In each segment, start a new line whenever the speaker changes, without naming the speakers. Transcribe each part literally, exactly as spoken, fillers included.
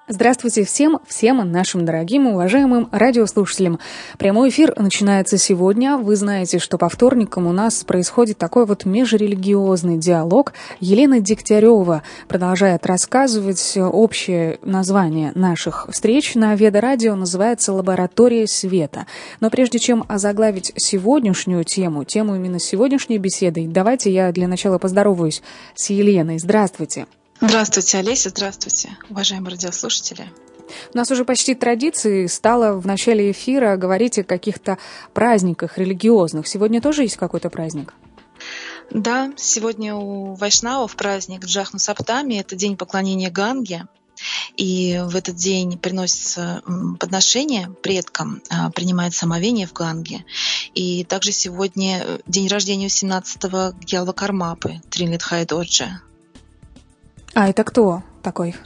Здравствуйте всем, всем нашим дорогим, уважаемым радиослушателям. Прямой эфир начинается сегодня. Вы знаете, что по вторникам у нас происходит такой вот межрелигиозный диалог. Елена Дегтярева продолжает рассказывать. Общее название наших встреч на Веда-радио называется «Лаборатория света». Но прежде чем озаглавить сегодняшнюю тему, тему именно сегодняшней беседы, давайте я для начала поздороваюсь с Еленой. Здравствуйте.
Здравствуйте, Олеся, здравствуйте, уважаемые радиослушатели.
У нас уже почти традицией стало в начале эфира говорить о каких-то праздниках религиозных. Сегодня тоже есть какой-то праздник?
Да, сегодня у вайшнавов праздник Джахну Саптами, это день поклонения Ганге. И в этот день приносится подношение предкам, принимается омовение в Ганге. И также сегодня день рождения семнадцатого Гьялва Кармапы, Тринлитхай Доджа.
А это кто такой?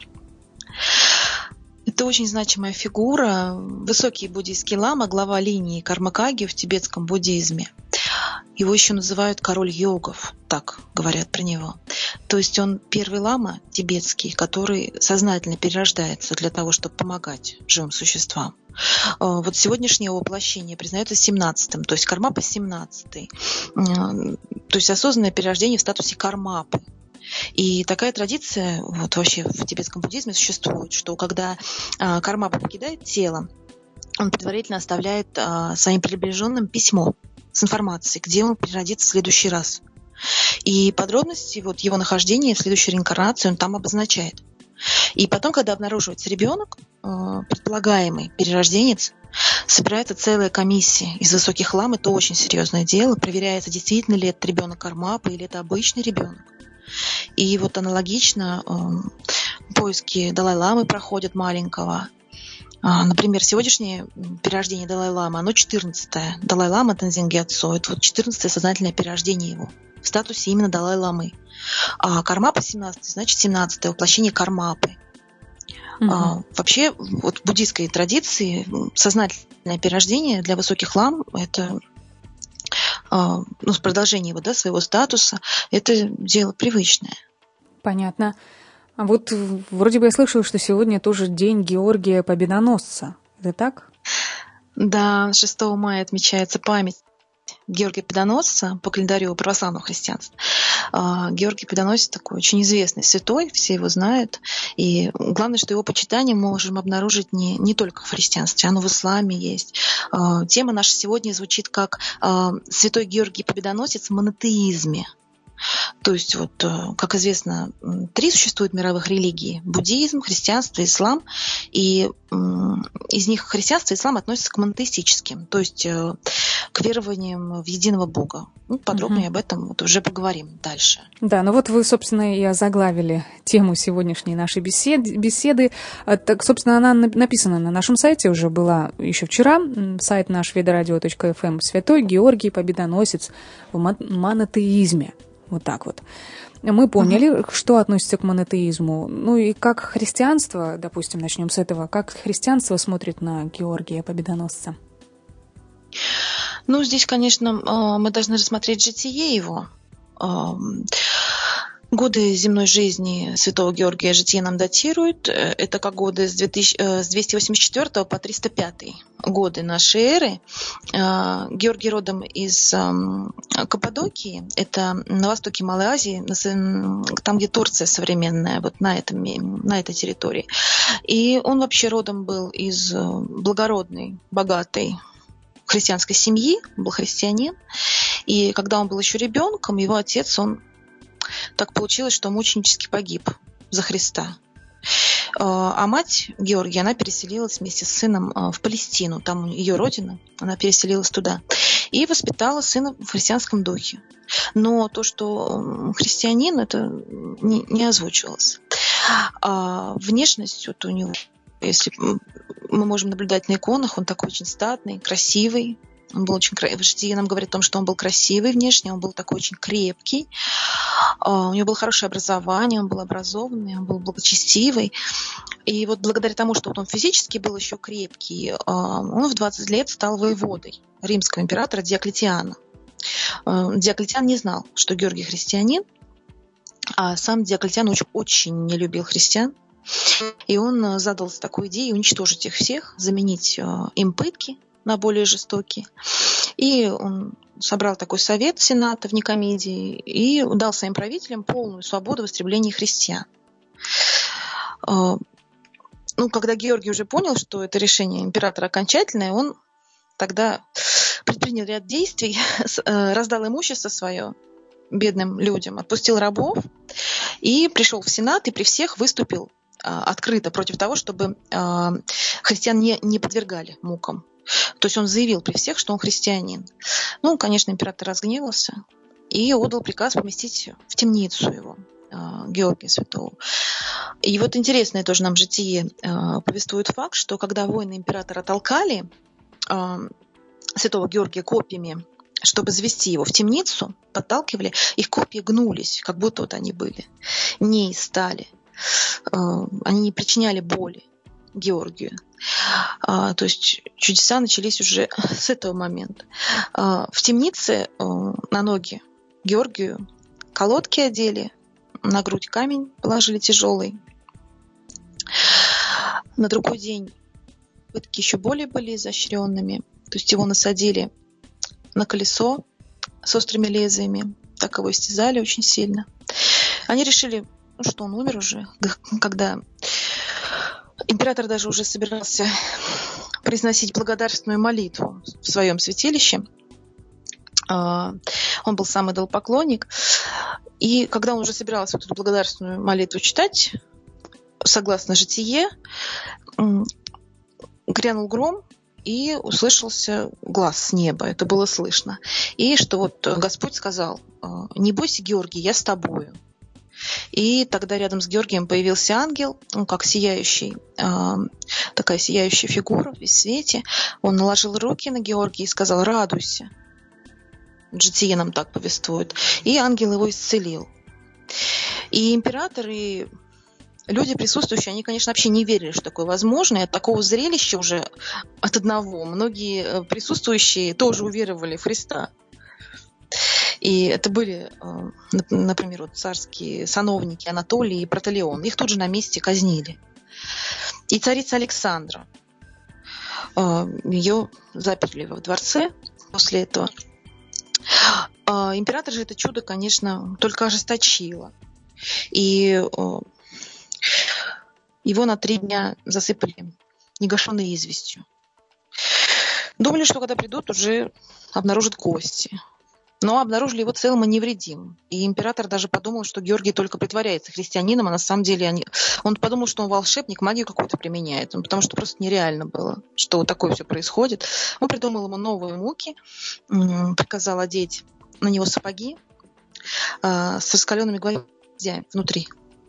Это очень значимая фигура, высокий буддийский лама, глава линии Кармакаги в тибетском буддизме. Его еще называют король йогов, так говорят про него. То есть он первый лама тибетский, который сознательно перерождается для того, чтобы помогать живым существам. Вот сегодняшнее его воплощение признается семнадцатым, то есть Кармапа семнадцатый. То есть осознанное перерождение в статусе Кармапы. И такая традиция вот вообще в тибетском буддизме существует, что когда а, Кармапа покидает тело, он предварительно оставляет а, своим приближенным письмо с информацией, где он переродится в следующий раз. И подробности вот, его нахождения в следующей реинкарнации он там обозначает. И потом, когда обнаруживается ребенок, а, предполагаемый перерожденец, собирается целая комиссия из высоких лам, это очень серьезное дело, проверяется, действительно ли это ребенок Кармапы или это обычный ребенок. И вот аналогично э, поиски Далай-ламы проходят маленького. А, например, сегодняшнее перерождение Далай-ламы, оно четырнадцатое. Далай-лама Тензин Гьяцо, это вот четырнадцатое сознательное перерождение его в статусе именно Далай-ламы. А Кармапа семнадцатый, значит семнадцатое воплощение Кармапы. Mm-hmm. А, вообще, вот в буддийской традиции сознательное перерождение для высоких лам – это... ну, с продолжением его, да, своего статуса, это дело привычное.
Понятно. А вот вроде бы я слышала, что сегодня тоже день Георгия Победоносца. Это так?
Да, шестого мая отмечается память Георгия Победоносца по календарю православного христианства. Георгий Победоносец такой очень известный святой, все его знают. И главное, что его почитание мы можем обнаружить не, не только в христианстве, оно в исламе есть. Тема наша сегодня звучит как «Святой Георгий Победоносец в монотеизме». То есть, вот, как известно, три существуют мировых религии – буддизм, христианство, ислам. И из них христианство и ислам относятся к монотеистическим, то есть к верованиям в единого Бога. Ну, подробнее угу. об этом вот уже поговорим дальше.
Да, ну вот вы, собственно, и озаглавили тему сегодняшней нашей беседы. беседы. Так, собственно, она написана на нашем сайте, уже была еще вчера. Сайт наш ведарадио точка эф эм. Святой Георгий Победоносец в монотеизме. Вот так вот. Мы поняли, uh-huh. что относится к монотеизму. Ну и как христианство, допустим, начнем с этого, как христианство смотрит на Георгия Победоносца?
Ну, здесь, конечно, мы должны рассмотреть житие его. Годы земной жизни святого Георгия житие нам датируют. Это как годы с двести восемьдесят четвёртого по триста пятый годы нашей эры. Георгий родом из Каппадокии, это на востоке Малой Азии, там, где Турция современная, вот на, этом, на этой территории. И он вообще родом был из благородной, богатой христианской семьи, был христианин. И когда он был еще ребенком, его отец, он так получилось, что мученически погиб за Христа. А мать Георгия, она переселилась вместе с сыном в Палестину, там ее родина, она переселилась туда. И воспитала сына в христианском духе. Но то, что христианин, это не, не озвучивалось. А внешность вот у него, если мы можем наблюдать на иконах, он такой очень статный, красивый. Он был очень красивый. Житие нам говорит о том, что он был красивый внешне, он был такой очень крепкий. У него было хорошее образование, он был образованный, он был благочестивый. И вот благодаря тому, что он физически был еще крепкий, он в двадцать лет стал воеводой римского императора Диоклетиана. Диоклетиан не знал, что Георгий христианин, а сам Диоклетиан очень, очень не любил христиан. И он задался такой идеей уничтожить их всех, заменить им пытки на более жестокие. И он собрал такой совет Сената в Никомедии и дал своим правителям полную свободу в истреблении христиан. Ну, когда Георгий уже понял, что это решение императора окончательное, он тогда предпринял ряд действий, раздал имущество свое бедным людям, отпустил рабов и пришел в Сенат и при всех выступил открыто против того, чтобы христиан не, не подвергали мукам. То есть он заявил при всех, что он христианин. Ну, конечно, император разгневался и отдал приказ поместить в темницу его, Георгия Святого. И вот интересное тоже нам житие повествует факт, что когда воины императора толкали Святого Георгия копьями, чтобы завести его в темницу, подталкивали, их копья гнулись, как будто вот они были, не из стали. Они не причиняли боли Георгию. То есть чудеса начались уже с этого момента. В темнице на ноги Георгию колодки одели, на грудь камень положили тяжелый. На другой день пытки еще более были изощренными. То есть его насадили на колесо с острыми лезвиями. Так его истязали очень сильно. Они решили, ну, что он умер уже, когда император даже уже собирался произносить благодарственную молитву в своем святилище. Он был сам идолопоклонник. И когда он уже собирался вот эту благодарственную молитву читать, согласно житие, грянул гром, и услышался глас с неба. Это было слышно. И что вот Господь сказал: «Не бойся, Георгий, я с тобою». И тогда рядом с Георгием появился ангел, ну, как сияющий, такая сияющая фигура в свете. Он наложил руки на Георгия и сказал: «Радуйся». Житие нам так повествует. И ангел его исцелил. И император, и люди присутствующие, они, конечно, вообще не верили, что такое возможно. И от такого зрелища уже от одного многие присутствующие тоже уверовали в Христа. И это были, например, вот царские сановники Анатолий и Протолеон. Их тут же на месте казнили. И царица Александра. Ее заперли во дворце после этого. Император же это чудо, конечно, только ожесточило. И его на три дня засыпали негашенной известью. Думали, что когда придут, уже обнаружат кости. Но обнаружили его целым и невредимым. И император даже подумал, что Георгий только притворяется христианином, а на самом деле они... он подумал, что он волшебник, магию какую-то применяет. Потому что просто нереально было, что вот такое все происходит. Он придумал ему новые муки, приказал одеть на него сапоги э, с раскаленными гвоздями внутри.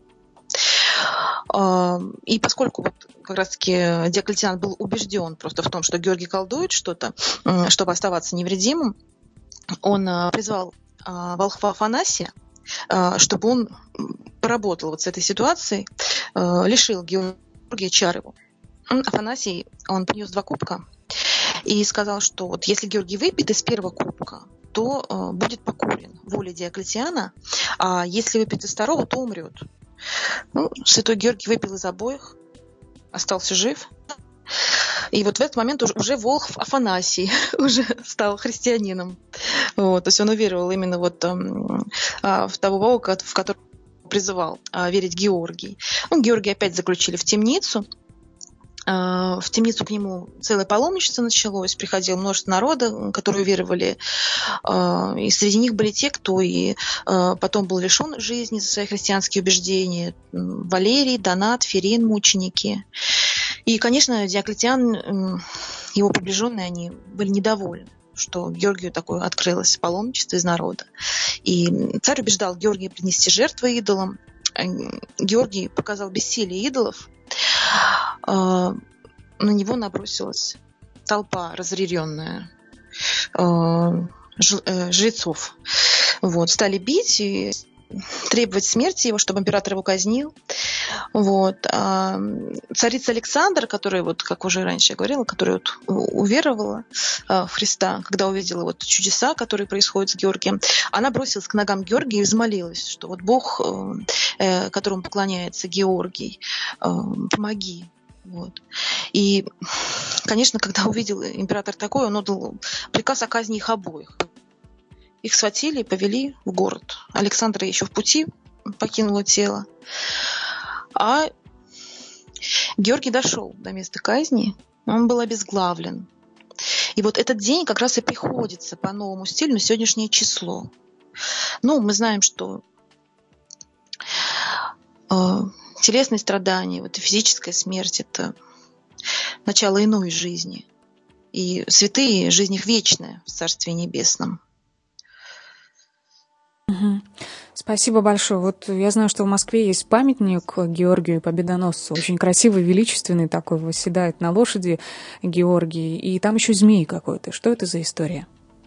Э, и поскольку вот как раз-таки Диоклетиан был убежден просто в том, что Георгий колдует что-то, э, чтобы оставаться невредимым, он э, призвал э, волхва Афанасия, э, чтобы он поработал вот с этой ситуацией, э, лишил Георгия чар его. Афанасий, он принес два кубка и сказал, что вот если Георгий выпьет из первого кубка, то э, будет покорен воле Диоклетиана, а если выпьет из второго, то умрет. Ну, святой Георгий выпил из обоих, остался жив. И вот в этот момент уже, уже волхв Афанасий уже стал христианином. Вот, то есть он уверовал именно вот, э, в того Бога, в которого призывал э, верить Георгий. Ну, Георгия опять заключили в темницу. В темницу к нему целое паломничество началось, приходило множество народа, которые веровали, и среди них были те, кто и потом был лишен жизни за свои христианские убеждения: Валерий, Донат, Ферин, мученики. И, конечно, Диоклетиан, его приближенные, они были недовольны, что Георгию такое открылось паломничество из народа. И царь убеждал Георгия принести жертвы идолам. Георгий показал бессилие идолов. На него набросилась толпа разъяренная жрецов. Вот, стали бить и требовать смерти его, чтобы император его казнил. Вот. А царица Александра, которая, вот, как уже раньше я говорила, которая вот уверовала в Христа, когда увидела вот чудеса, которые происходят с Георгием, она бросилась к ногам Георгия и взмолилась, что вот Бог, которому поклоняется Георгий, помоги. Вот. И, конечно, когда увидел император такое, он отдал приказ о казни их обоих. Их схватили и повели в город. Александра еще в пути покинула тело. А Георгий дошел до места казни, он был обезглавлен. И вот этот день как раз и приходится по новому стилю на сегодняшнее число. Ну, мы знаем, что э, телесные страдания, вот, и физическая смерть – это начало иной жизни. И святые, жизнь их вечная в Царстве Небесном.
Угу. Спасибо большое. Вот я знаю, что в Москве есть памятник Георгию Победоносцу. Очень красивый, величественный такой, восседает на лошади Георгий. И там еще змей какой-то. Что это за история?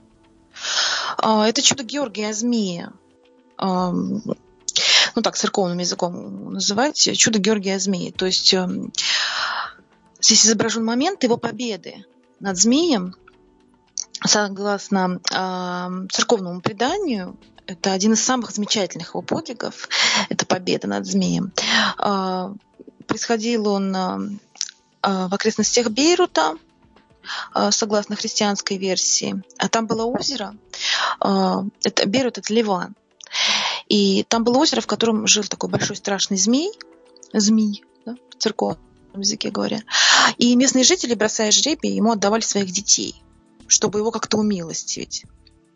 Это чудо Георгия змея. Ну так, церковным языком называть. Чудо Георгия змеи. То есть здесь изображен момент его победы над змеем. Согласно церковному преданию, это один из самых замечательных его подвигов. Это победа над змеем. Происходил он в окрестностях Бейрута, согласно христианской версии. А там было озеро. Это, Бейрут – это Ливан. И там было озеро, в котором жил такой большой страшный змей. Змей, да, в церковном языке говоря. И местные жители, бросая жребий, ему отдавали своих детей, чтобы его как-то умилостивить.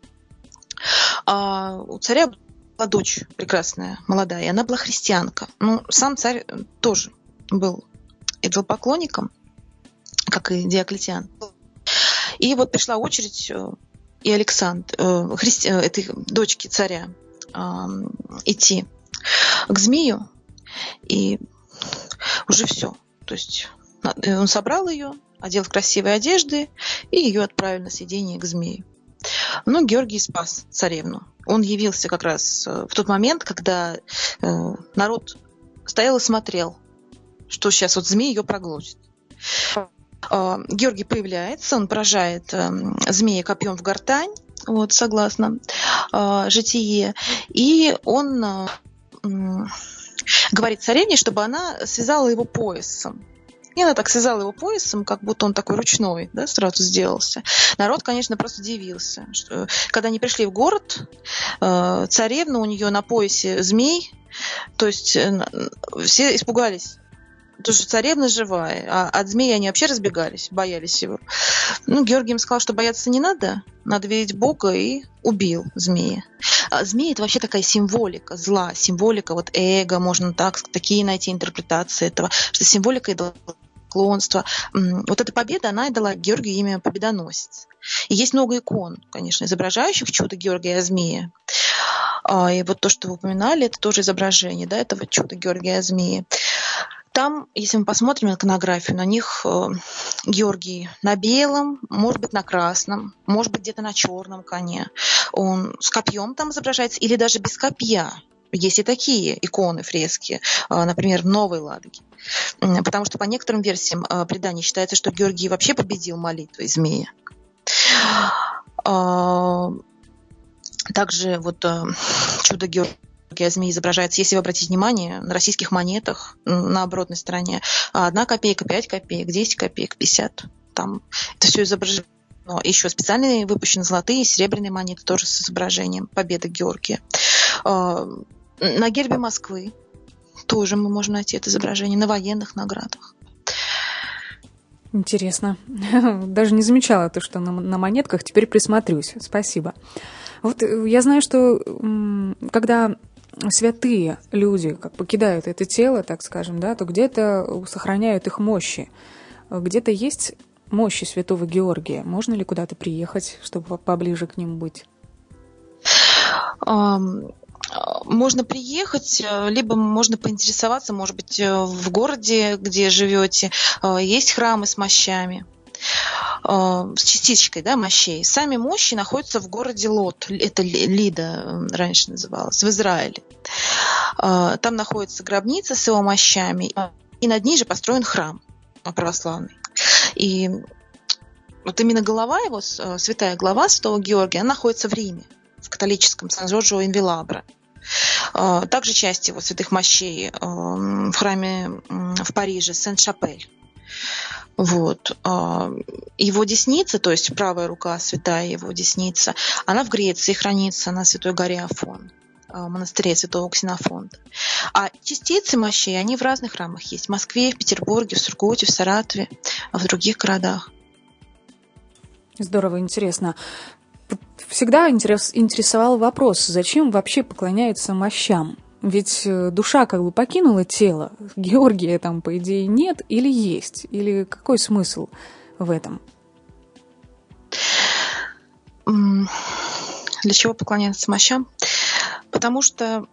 А у царя была дочь прекрасная, молодая, и она была христианка. Ну, сам царь тоже был идолопоклонником, как и Диоклетиан. И вот пришла очередь и Александр, христи, этой дочки царя, идти к змею, и уже все. То есть он собрал ее, одел в красивые одежды, и ее отправили на съедение к змею. Но Георгий спас царевну. Он явился как раз в тот момент, когда народ стоял и смотрел, что сейчас вот змей ее проглотит. Георгий появляется, он поражает змея копьем в гортань, вот, согласно житие, и он говорит царевне, чтобы она связала его поясом. И она так связала его поясом, как будто он такой ручной, да, сразу сделался. Народ, конечно, просто удивился. Что, когда они пришли в город, э, царевна, у нее на поясе змей, то есть э, все испугались, потому что царевна живая, а от змеи они вообще разбегались, боялись его. Ну, Георгий им сказал, что бояться не надо, надо верить в Бога, и убил змея. А змея – это вообще такая символика зла, символика вот эго, можно так, такие найти интерпретации этого, что символика идолопоклонства. Вот эта победа, она и дала Георгию имя Победоносец. И есть много икон, конечно, изображающих чудо Георгия змея. И вот то, что вы упоминали, это тоже изображение, да, этого чуда Георгия змеи. Там, если мы посмотрим на иконографию, на них э, Георгий на белом, может быть, на красном, может быть, где-то на черном коне. Он с копьем там изображается, или даже без копья. Есть и такие иконы, фрески, э, например, в Новой Ладоге. Потому что по некоторым версиям э, предания считается, что Георгий вообще победил молитвой змея. Э, также вот э, чудо Георгия змеи изображается, если вы обратите внимание, на российских монетах на оборотной стороне одна копейка, пять копеек, десять копеек, пятьдесят. Там это все изображено. Еще специальные выпущены золотые и серебряные монеты тоже с изображением победы Георгия. На гербе Москвы тоже мы можем найти это изображение, на военных наградах.
Интересно. Даже не замечала то, что на, на монетках. Теперь присмотрюсь. Спасибо. Вот я знаю, что когда святые люди как покидают это тело, так скажем, да, то где-то сохраняют их мощи. Где-то есть мощи святого Георгия. Можно ли куда-то приехать, чтобы поближе к ним быть?
Можно приехать, либо можно поинтересоваться, может быть, в городе, где живете, есть храмы с мощами, с частичкой, да, мощей. Сами мощи находятся в городе Лод, это Лида раньше называлась, в Израиле. Там находится гробница с его мощами, и над ней же построен храм православный. И вот именно голова его, святая глава святого Георгия, она находится в Риме, в католическом Сан-Джорджо-ин-Вилабре. Также часть его святых мощей в храме в Париже, Сен-Шапель. Вот. Его десница, то есть правая рука, святая его десница, она в Греции хранится на Святой горе Афон, в монастыре святого Ксенофонта. А частицы мощей, они в разных храмах есть. В Москве, в Петербурге, в Сургуте, в Саратове, в других городах.
Здорово, интересно. Всегда интересовал вопрос, зачем вообще поклоняются мощам? Ведь душа как бы покинула тело, Георгия там, по идее, нет или есть? Или какой смысл в этом?
Для чего поклоняются мощам? Потому что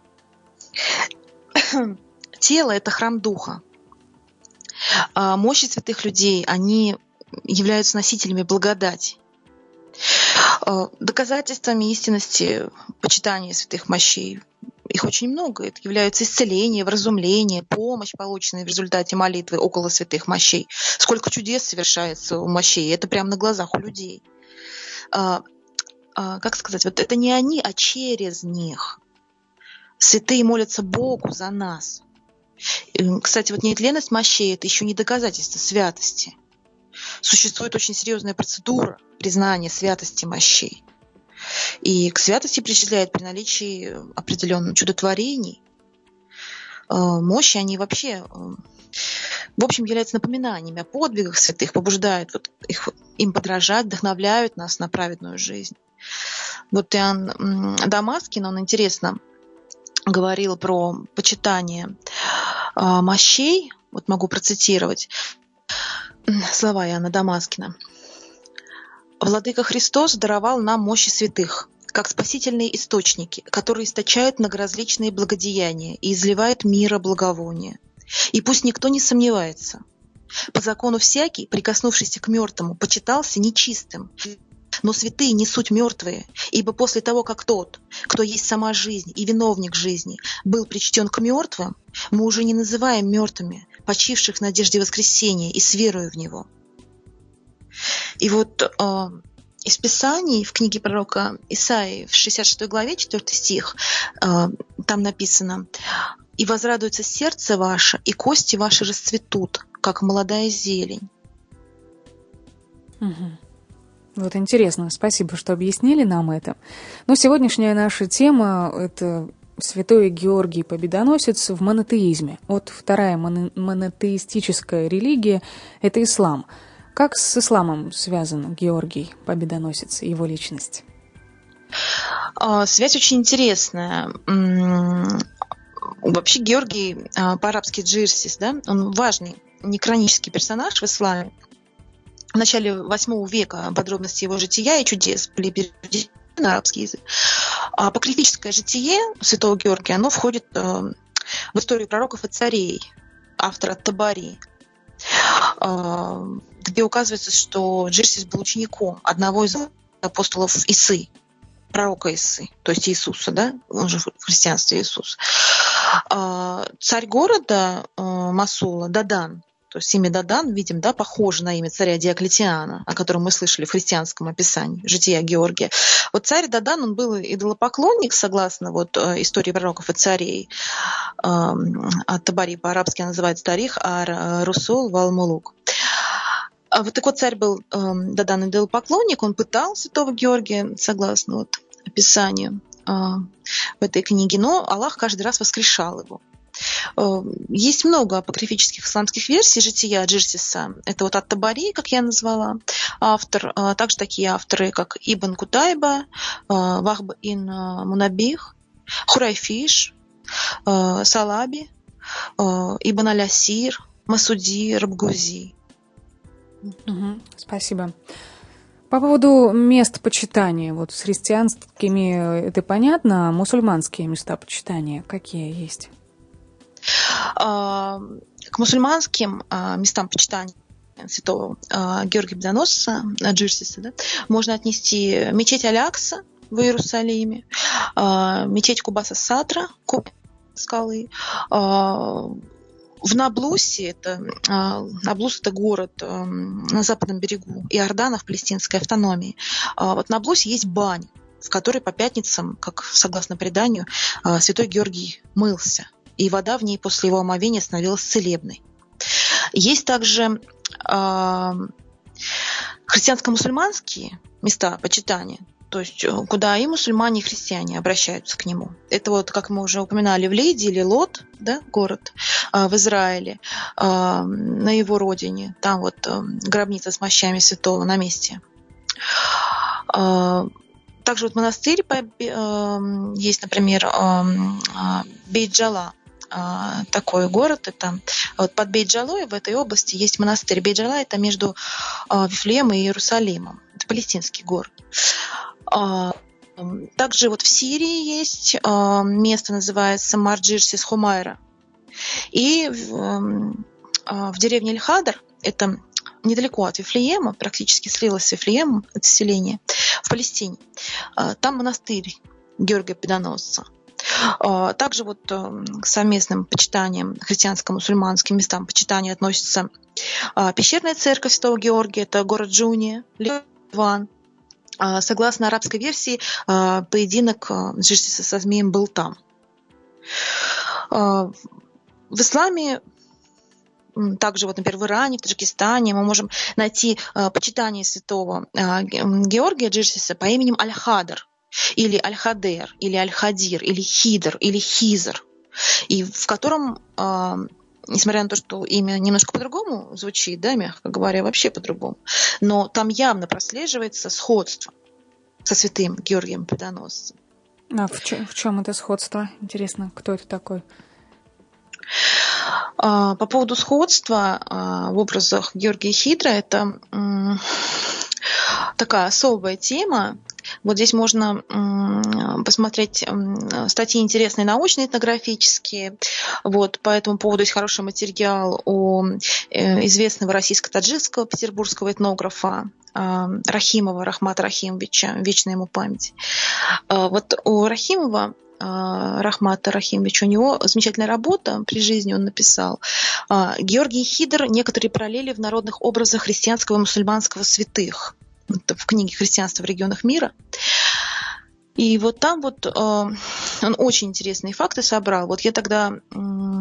тело – это храм духа. А мощи святых людей, они являются носителями благодати. Доказательствами истинности почитания святых мощей их очень много. Это является исцеление, вразумление, помощь, полученная в результате молитвы около святых мощей. Сколько чудес совершается у мощей. Это прямо на глазах у людей. А, а, как сказать, вот это не они, а через них. Святые молятся Богу за нас. Кстати, вот нетленность мощей – это еще не доказательство святости. Существует очень серьезная процедура признания святости мощей. И к святости причисляют при наличии определенных чудотворений. Мощи, они вообще, в общем, являются напоминаниями о подвигах святых, побуждают вот их, им подражать, вдохновляют нас на праведную жизнь. Вот Иоанн Дамаскин, он интересно говорил про почитание мощей. Вот могу процитировать слова Иоанна Дамаскина. «Владыка Христос даровал нам мощи святых, как спасительные источники, которые источают многоразличные благодеяния и изливают мира благовония. И пусть никто не сомневается. По закону всякий, прикоснувшийся к мертвому, почитался нечистым. Но святые не суть мертвые, ибо после того, как тот, кто есть сама жизнь и виновник жизни, был причтен к мертвым, мы уже не называем мертвыми, почивших в надежде воскресения и с верою в него». И вот э, из Писаний в книге пророка Исаии в шестьдесят шестой главе, четвёртый стих, э, там написано: «И возрадуется сердце ваше, и кости ваши расцветут, как молодая зелень».
Угу. Вот интересно, спасибо, что объяснили нам это. Но сегодняшняя наша тема – это святой Георгий Победоносец в монотеизме. Вот вторая моно- монотеистическая религия – это ислам. Как с исламом связан Георгий Победоносец и его личность?
Связь очень интересная. Вообще Георгий по-арабски Джирсис, да, он важный некранический персонаж в исламе. В начале восьмого века подробности его жития и чудес были переведены на арабский язык. Апокрифическое житие святого Георгия, оно входит в историю пророков и царей, автора Табари, где указывается, что Джирсис был учеником одного из апостолов Исы, пророка Исы, то есть Иисуса, да, он же в христианстве Иисус. Царь города Масула, Дадан, то есть имя Дадан, видим, да, похоже на имя царя Диоклетиана, о котором мы слышали в христианском описании жития Георгия. Вот царь Дадан, он был идолопоклонник, согласно вот истории пророков и царей. От Табари по-арабски называется Тарих ар-Русул вал-Мулук. А вот так вот царь был Дадан идолопоклонник, он пытал святого Георгия, согласно вот описанию в этой книге, но Аллах каждый раз воскрешал его. Есть много апокрифических исламских версий жития Джирсиса. Это вот ат-Табари, как я назвала, автор. Также такие авторы, как Ибн Кутайба, Вахб ин Мунабих, Хурайфиш, Салаби, Ибн Аль-Асир, Масуди, Рабгузи.
Угу, спасибо. По поводу мест почитания, вот с христианскими это понятно, а мусульманские места почитания какие есть?
К мусульманским местам почитания святого Георгия Победоносца, Джирсиса, да, можно отнести мечеть Аль-Акса в Иерусалиме, мечеть Кубаса Сатра, скалы. В Наблусе, это, Наблус – это город на западном берегу Иордана в палестинской автономии. Вот в Наблусе есть баня, в которой по пятницам, как согласно преданию, святой Георгий мылся, и вода в ней после его омовения становилась целебной. Есть также христианско-мусульманские места почитания, то есть куда и мусульмане, и христиане обращаются к нему. Это вот, как мы уже упоминали, в Лейде или Лот, да, город в Израиле, на его родине. Там вот гробница с мощами святого на месте. Также вот монастырь есть, например, Бейт-Джала. Такой город, это вот под Бейт-Джалой в этой области есть монастырь. Бейт-Джала – это между Вифлеемом и Иерусалимом. Это палестинский город. Также вот в Сирии есть место, называется Марджирсис Хумайра. И в, в деревне Эль-Хадр, это недалеко от Вифлеема, практически слилось с Вифлеемом, это селение, в Палестине. Там монастырь Георгия Победоносца. Также вот к совместным почитаниям, христианско-мусульманским местам почитания относится пещерная церковь Святого Георгия, это город Джуния, Ливан. Согласно арабской версии, поединок Джирсиса со змеем был там. В исламе, также, вот, например, в Иране, в Таджикистане мы можем найти почитание святого Георгия Джирсиса по именем Аль-Хадр, или Аль-Хадер, или Аль-Хадир, или Хидр, или Хизр, и в котором, несмотря на то, что имя немножко по-другому звучит, да, мягко говоря, вообще по-другому, но там явно прослеживается сходство со святым Георгием Победоносцем.
А в чем, в чем это сходство? Интересно, кто это такой?
По поводу сходства в образах Георгия Хидра, это такая особая тема. Вот здесь можно посмотреть статьи интересные, научные, этнографические. Вот, по этому поводу есть хороший материал у известного российско-таджикского петербургского этнографа Рахимова, Рахмата Рахимовича, вечная ему память. Вот у Рахимова, Рахмата Рахимовича, у него замечательная работа, при жизни он написал «Георгий Хидр. Некоторые параллели в народных образах христианского и мусульманского святых». В книге «Христианство в регионах мира». И вот там вот э, он очень интересные факты собрал. Вот я тогда э,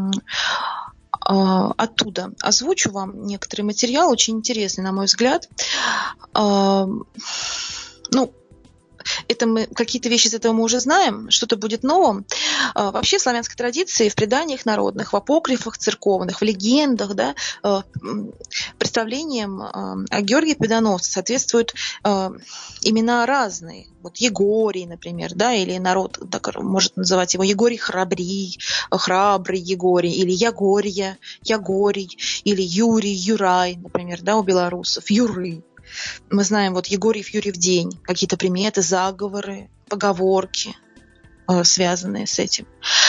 оттуда озвучу вам некоторый материал, очень интересный, на мой взгляд. Э, ну, это мы, какие-то вещи из этого мы уже знаем, что-то будет новым. Вообще в славянской традиции, в преданиях народных, в апокрифах церковных, в легендах, да, представлениям о Георгии Победоносце соответствуют имена разные. Вот Егорий, например, да, или народ так может называть его Егорий Храбрий, Храбрый Егорий, или Ягорья, Ягорий, или Юрий, Юрай, например, да, у белорусов, Юры. Мы знаем вот Егорьев, Юрьев день, какие-то приметы, заговоры, поговорки, связанные с этим.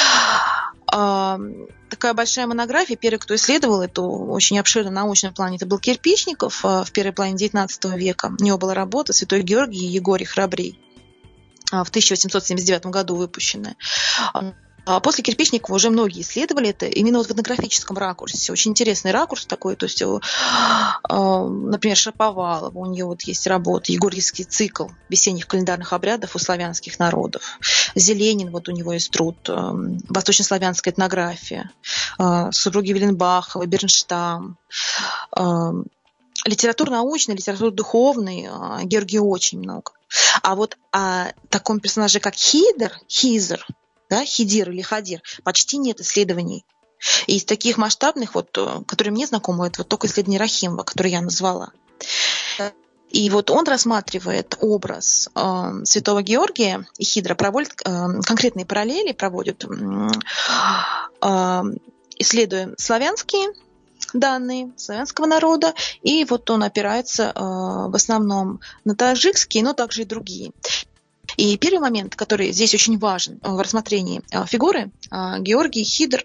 Такая большая монография. Первый, кто исследовал эту очень обширную научную плане, это был Кирпичников в первой половине девятнадцатого века. У него была работа «Святой Георгий и Егорий Храбрий», в тысяча восемьсот семьдесят девятом году выпущенная. А после Кирпичникова уже многие исследовали это именно вот в этнографическом ракурсе. Очень интересный ракурс такой. То есть, например, Шаповалова, у нее вот есть работа «Егорьевский цикл весенних календарных обрядов у славянских народов». Зеленин, вот у него есть труд «Восточнославянская этнография», супруги Виленбахова, Бернштам. Литератур-научный, литератур-духовный Георгия очень много. А вот о таком персонаже, как Хидр, Хизр, да, Хидир или Хадир, почти нет исследований. И из таких масштабных, вот, которые мне знакомы, это вот только исследование Рахимова, которое я назвала. И вот он рассматривает образ э, святого Георгия и Хидра, проводит э, конкретные параллели, проводит, э, исследуя славянские данные славянского народа, и вот он опирается э, в основном на таджикские, но также и другие. И первый момент, который здесь очень важен в рассмотрении фигуры Георгий, Хидр,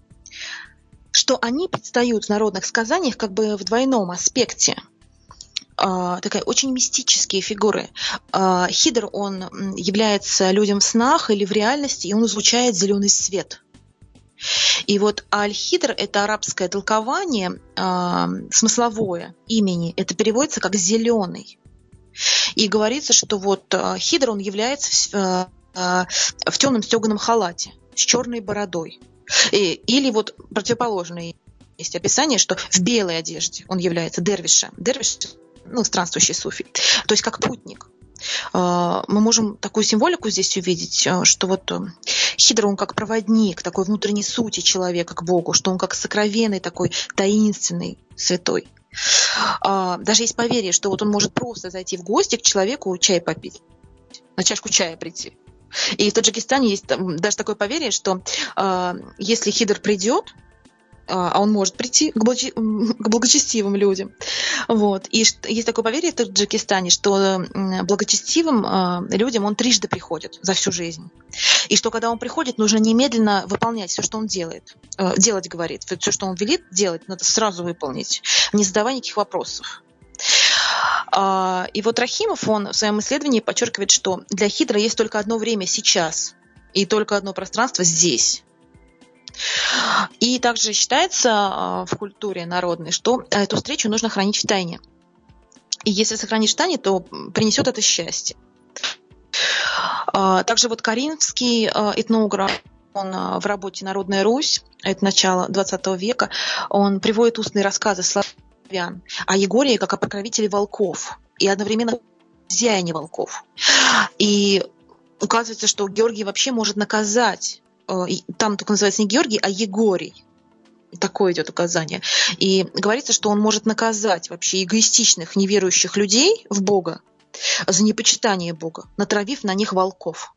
что они предстают в народных сказаниях как бы в двойном аспекте. такая очень мистические фигуры. Хидр, он является людям в снах или в реальности, и он излучает зеленый свет. И вот Аль-Хидр – это арабское толкование, смысловое имени. Это переводится как «зеленый». И говорится, что вот Хидр, он является в, в темном стеганом халате с черной бородой. И, или вот противоположное есть описание, что в белой одежде он является дервишем. Дервиш, ну, странствующий суфий, то есть как путник. Мы можем такую символику здесь увидеть, что вот Хидр, он как проводник такой внутренней сути человека к Богу, что он как сокровенный такой таинственный святой. Даже есть поверье, что вот он может просто зайти в гости к человеку, чай попить, на чашку чая прийти. И в Таджикистане есть даже такое поверье, что если Хидр придет, а он может прийти к благочестивым людям. Вот. И есть такое поверье в Таджикистане, что благочестивым людям он трижды приходит за всю жизнь. И что когда он приходит, нужно немедленно выполнять все, что он делает. Делать, говорит. Все, что он велит делать, надо сразу выполнить, не задавая никаких вопросов. И вот Рахимов, он в своем исследовании подчеркивает, что для Хидра есть только одно время сейчас и только одно пространство здесь. И также считается в культуре народной, что эту встречу нужно хранить в тайне. И если сохранишь в тайне, то принесет это счастье. Также вот каримский этнограф, он в работе «Народная Русь», это начало двадцатого века, он приводит устные рассказы славян о Егории как о покровителе волков и одновременно хозяине волков. И указывается, что Георгий вообще может наказать. Там только называется не Георгий, а Егорий. Такое идет указание. И говорится, что он может наказать вообще эгоистичных, неверующих людей в Бога за непочитание Бога, натравив на них волков.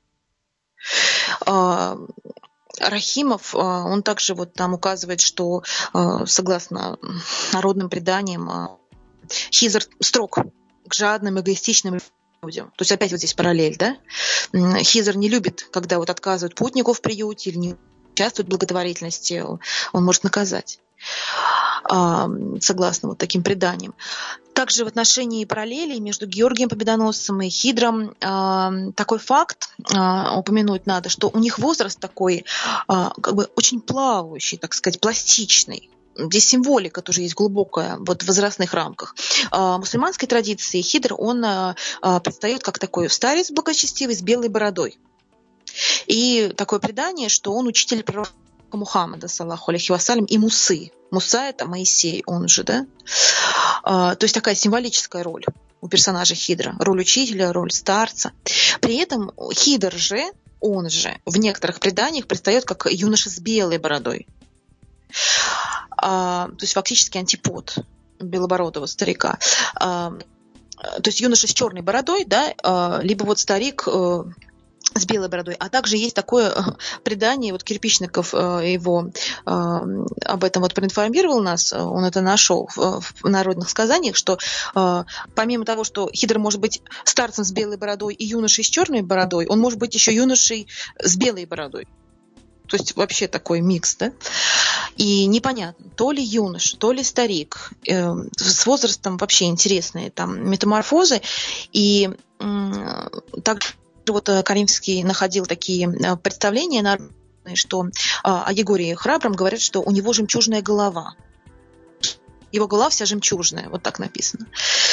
Рахимов, он также вот там указывает, что согласно народным преданиям Хизр строг к жадным, эгоистичным людям. То есть опять вот здесь параллель, да? Хизр не любит, когда вот отказывают путнику в приюте или не участвует в благотворительности, он может наказать, согласно вот таким преданиям. Также в отношении параллелей между Георгием Победоносцем и Хидром такой факт упомянуть надо, что у них возраст такой как бы очень плавающий, так сказать, пластичный. Здесь символика тоже есть глубокая вот в возрастных рамках. В мусульманской традиции Хидр, он предстает как такой старец благочестивый с белой бородой. И такое предание, что он учитель пророка Мухаммада, саллаху алейхи вассалям, и Мусы. Муса – это Моисей, он же, да? То есть такая символическая роль у персонажа Хидра. Роль учителя, роль старца. При этом Хидр же, он же, в некоторых преданиях предстает как юноша с белой бородой. То есть фактически антипод белобородого старика. То есть юноша с черной бородой, да, либо вот старик с белой бородой. А также есть такое предание, вот Кирпичников его об этом вот проинформировал нас, он это нашел в народных сказаниях, что помимо того, что Хидр может быть старцем с белой бородой и юношей с черной бородой, он может быть еще юношей с белой бородой. То есть вообще такой микс, да? И непонятно, то ли юнош, то ли старик. Э, с возрастом вообще интересные там метаморфозы. И э, также вот Каримский находил такие представления, что э, о Егории Храбром говорят, что у него жемчужная голова. Его голова вся жемчужная, вот так написано.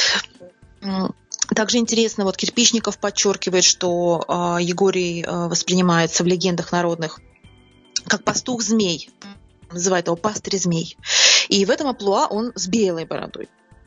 Также интересно, вот Кирпичников подчеркивает, что э, Егорий э, воспринимается в легендах народных как пастух-змей. Называют его пастырь-змей. И в этом амплуа он с белой бородой.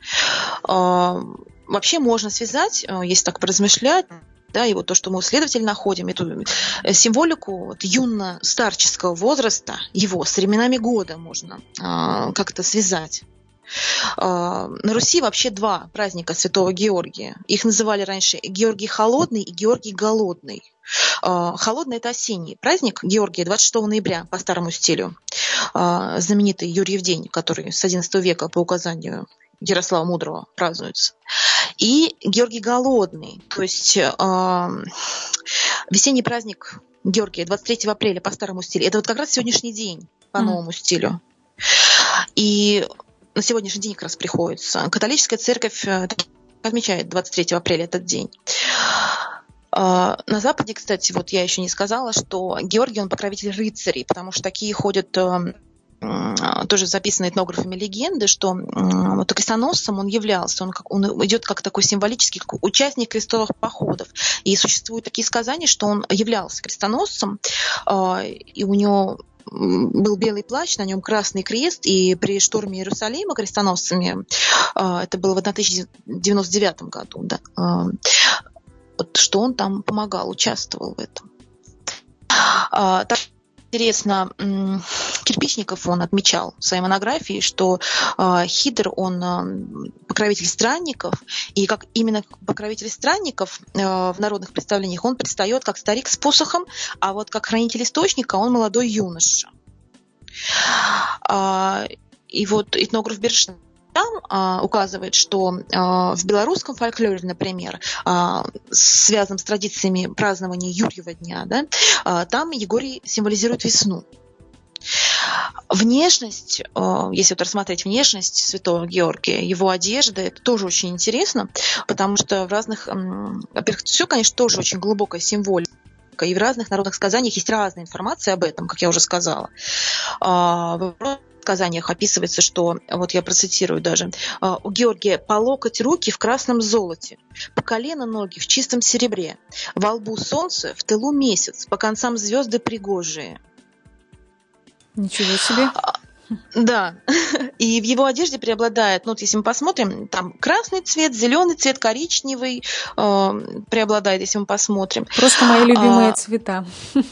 Вообще можно связать, если так поразмышлять, да, и вот то, что мы у исследователей находим, эту символику вот, юно-старческого возраста, его с временами года можно как-то связать. На Руси вообще два праздника Святого Георгия. Их называли раньше Георгий Холодный и Георгий Голодный. Холодный – это осенний праздник Георгия, двадцать шестого ноября по старому стилю. Знаменитый Юрьев день, который с одиннадцатого века по указанию Ярослава Мудрого празднуется. И Георгий Голодный, то есть весенний праздник Георгия, двадцать третьего апреля по старому стилю. Это вот как раз сегодняшний день по новому mm. стилю. И на сегодняшний день как раз приходится. Католическая церковь отмечает двадцать третьего апреля этот день. На Западе, кстати, вот я еще не сказала, что Георгий, он покровитель рыцарей, потому что такие ходят, тоже записаны этнографами легенды, что вот крестоносцем он являлся, он, как, он идет как такой символический как участник крестовых походов. И существуют такие сказания, что он являлся крестоносцем, и у него был белый плащ, на нем красный крест, и при штурме Иерусалима крестоносцами, это было в тысяча девятьсот девяносто девятом году, да, вот, что он там помогал, участвовал в этом. А, так интересно, Кирпичников он отмечал в своей монографии, что а, Хидр, он а, покровитель странников, и как именно покровитель странников а, в народных представлениях он предстает как старик с посохом, а вот как хранитель источника он молодой юноша. А, и вот этнограф Бершнев там а, указывает, что а, в белорусском фольклоре, например, а, связанном с традициями празднования Юрьева дня, да, а, там Егорий символизирует весну. Внешность, а, если вот рассмотреть внешность святого Георгия, его одежда, это тоже очень интересно, потому что в разных, во-первых, все, конечно, тоже очень глубокая символика, и в разных народных сказаниях есть разная информация об этом, как я уже сказала. А, В сказаниях описывается, что, вот я процитирую даже, у Георгия по локоть руки в красном золоте, по колено ноги в чистом серебре, во лбу солнце, в тылу месяц, по концам звезды пригожие.
Ничего себе.
Да, и в его одежде преобладает, ну вот если мы посмотрим, там красный цвет, зеленый цвет, коричневый э, преобладает, если мы посмотрим.
Просто мои любимые а, цвета.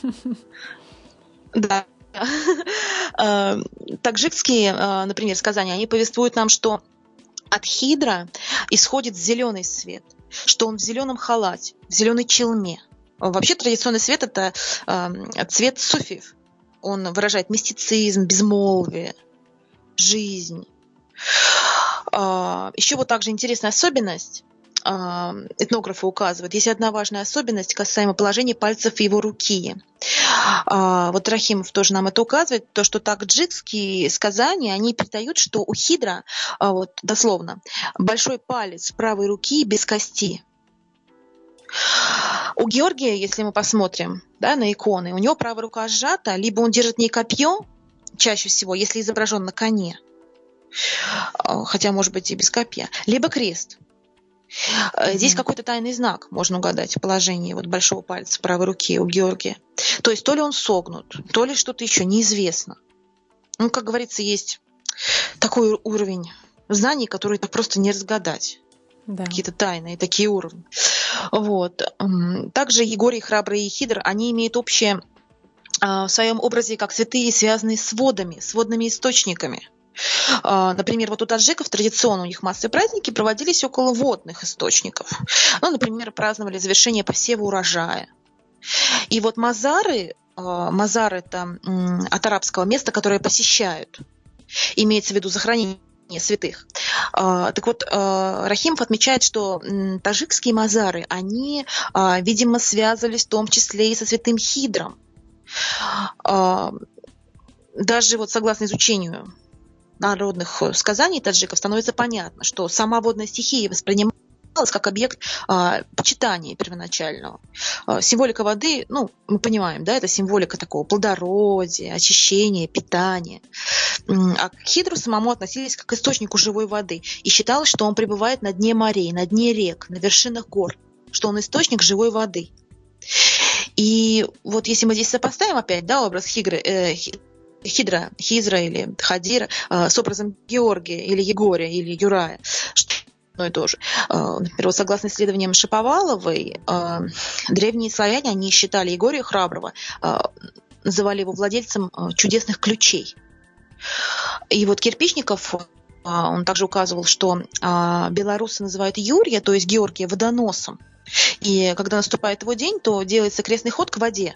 Да. Таджикские, например, сказания, они повествуют нам, что от Хидра исходит зеленый свет, что он в зеленом халате, в зеленой челме. Вообще традиционный свет – это цвет суфиев. Он выражает мистицизм, безмолвие, жизнь. Еще вот также интересная особенность. Этнографы указывают, есть одна важная особенность касаемо положения пальцев его руки. Вот Рахимов тоже нам это указывает, то, что таджикские сказания, они передают, что у Хидра, вот дословно, большой палец правой руки без кости. У Георгия, если мы посмотрим, да, на иконы, у него правая рука сжата, либо он держит не копье, чаще всего, если изображен на коне, хотя, может быть, и без копья, либо крест. Здесь mm-hmm. какой-то тайный знак можно угадать в положении вот большого пальца правой руки у Георгия. То есть то ли он согнут, то ли что-то еще неизвестно. Ну, как говорится, есть такой уровень знаний, который так просто не разгадать. Да. Какие-то тайные такие уровни. Вот. Также Егорий, Храбрый и Хидр, они имеют общее в своем образе как святые, связанные с водами, с водными источниками. Например, вот у таджиков традиционно у них массовые праздники проводились около водных источников. Ну, например, праздновали завершение посева урожая. И вот мазары, мазар – это от арабского место, которое посещают. Имеется в виду захоронение святых. Так вот, Рахимов отмечает, что таджикские мазары, они, видимо, связывались в том числе и со святым Хидром. Даже вот согласно изучению народных сказаний таджиков становится понятно, что сама водная стихия воспринималась как объект а, почитания первоначального. А, символика воды, ну, мы понимаем, да, это символика такого плодородия, очищения, питания. А к Хидру самому относились как к источнику живой воды. И считалось, что он пребывает на дне морей, на дне рек, на вершинах гор, что он источник живой воды. И вот если мы здесь сопоставим опять, да, образ Хигры, э, Хидра, Хизра или Хадира э, с образом Георгия или Егория или Юрая, что одно и то же. Э, например, вот согласно исследованиям Шаповаловой, э, древние славяне, они считали Егория Храброго, э, называли его владельцем э, чудесных ключей. И вот Кирпичников, э, он также указывал, что э, белорусы называют Юрия, то есть Георгия, водоносом. И когда наступает его день, то делается крестный ход к воде.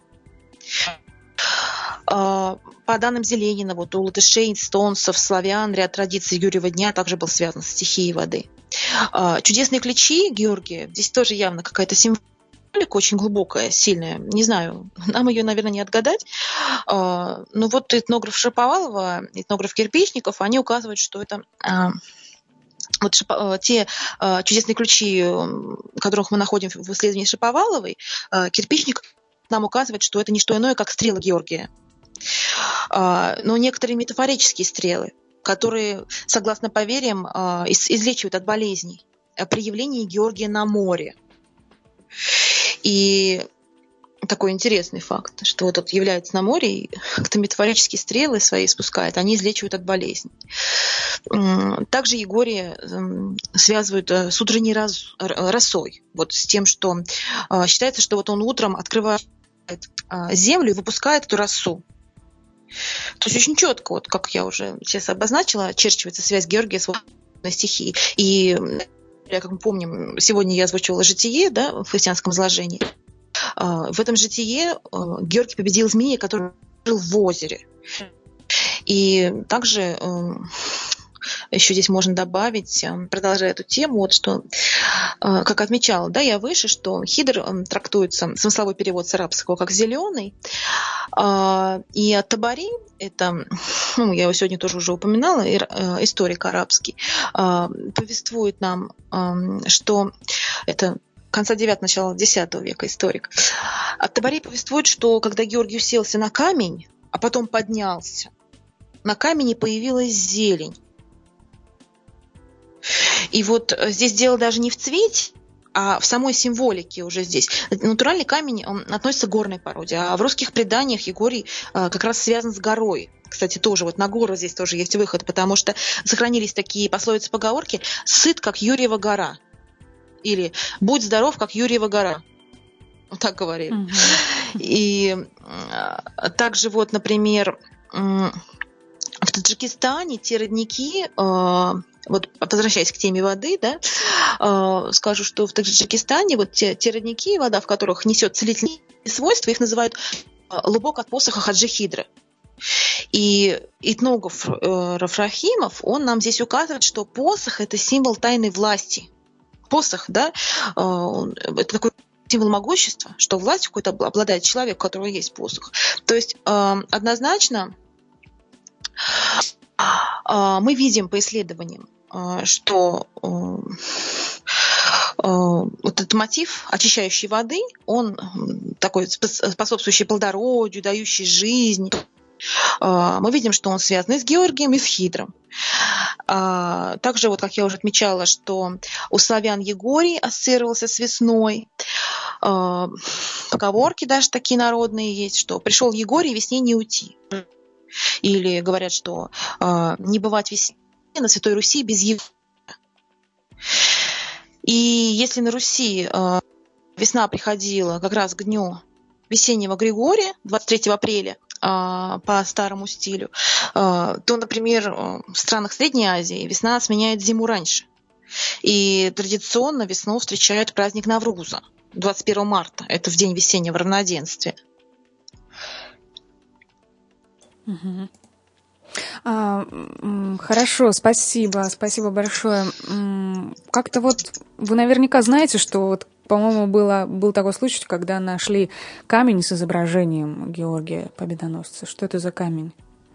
По данным Зеленина, вот у латышей, эстонцев, славян ряд традиций Юрьева дня также был связан с стихией воды. Чудесные ключи Георгия, здесь тоже явно какая-то символика очень глубокая, сильная. Не знаю, нам ее, наверное, не отгадать. Но вот этнограф Шаповалова, этнограф Кирпичников, они указывают, что это вот шипа, те э, чудесные ключи, которых мы находим в исследовании Шаповаловой, э, кирпичник нам указывает, что это не что иное, как стрелы Георгия. Э, но некоторые метафорические стрелы, которые, согласно поверьям, э, из, излечивают от болезней при явлении Георгия на море. И такой интересный факт, что вот он является на море и как-то метафорические стрелы свои спускает, они излечивают от болезней. Также Егория связывают с утренней росой, вот с тем, что считается, что вот он утром открывает землю и выпускает эту росу. То есть очень четко, вот как я уже сейчас обозначила, очерчивается связь Георгия с водной стихией. И, как мы помним, сегодня я озвучивала «Житие», да, в христианском изложении. В этом «Житие» Георгий победил змея, который жил в озере. И также еще здесь можно добавить, продолжая эту тему, вот что, как отмечала, да, я выше, что хидр трактуется, смысловой перевод с арабского, как «зеленый», и Ат-Табари, это, ну, я его сегодня тоже уже упоминала, историк арабский, повествует нам, что это конца девятого, начала десятого века историк. Ат-Табари повествует, что когда Георгий уселся на камень, а потом поднялся, на камне появилась зелень. И вот здесь дело даже не в цвете, а в самой символике уже здесь. Натуральный камень, он относится к горной породе, а в русских преданиях Егорий как раз связан с горой. Кстати, тоже вот на гору здесь тоже есть выход, потому что сохранились такие пословицы-поговорки: «Сыт, как Юрьева гора», или «Будь здоров, как Юрьева гора». Вот так говорили. Угу. И также вот, например, в Таджикистане те родники, вот возвращаясь к теме воды, да, скажу, что в Таджикистане вот те, те родники, вода в которых несет целительные свойства, их называют лубок от посоха Хаджи Хидра. И этнограф Рафрахимов, он нам здесь указывает, что посох – это символ тайной власти. Посох, да, это такой символ могущества, что власть какой-то обладает человек, у которого есть посох. То есть однозначно мы видим по исследованиям, что вот этот мотив очищающей воды, он такой способствующий плодородию, дающий жизнь. Мы видим, что он связан и с Георгием, и с Хидром. Также, вот, как я уже отмечала, что у славян Егорий ассоциировался с весной. Поговорки даже такие народные есть, что «пришел Егорий, весне не уйти». Или говорят, что «не бывать весне на Святой Руси без Егория». И если на Руси весна приходила как раз к дню весеннего Григория, двадцать третьего апреля, по старому стилю, то, например, в странах Средней Азии весна сменяет зиму раньше. И традиционно весну встречают праздник Навруза, двадцать первого марта. Это в день весеннего равноденствия.
Угу. А, хорошо, спасибо, спасибо большое. Как-то вот вы наверняка знаете, что вот, по-моему, было, был такой случай, когда нашли камень с изображением Георгия Победоносца. Что это за камень?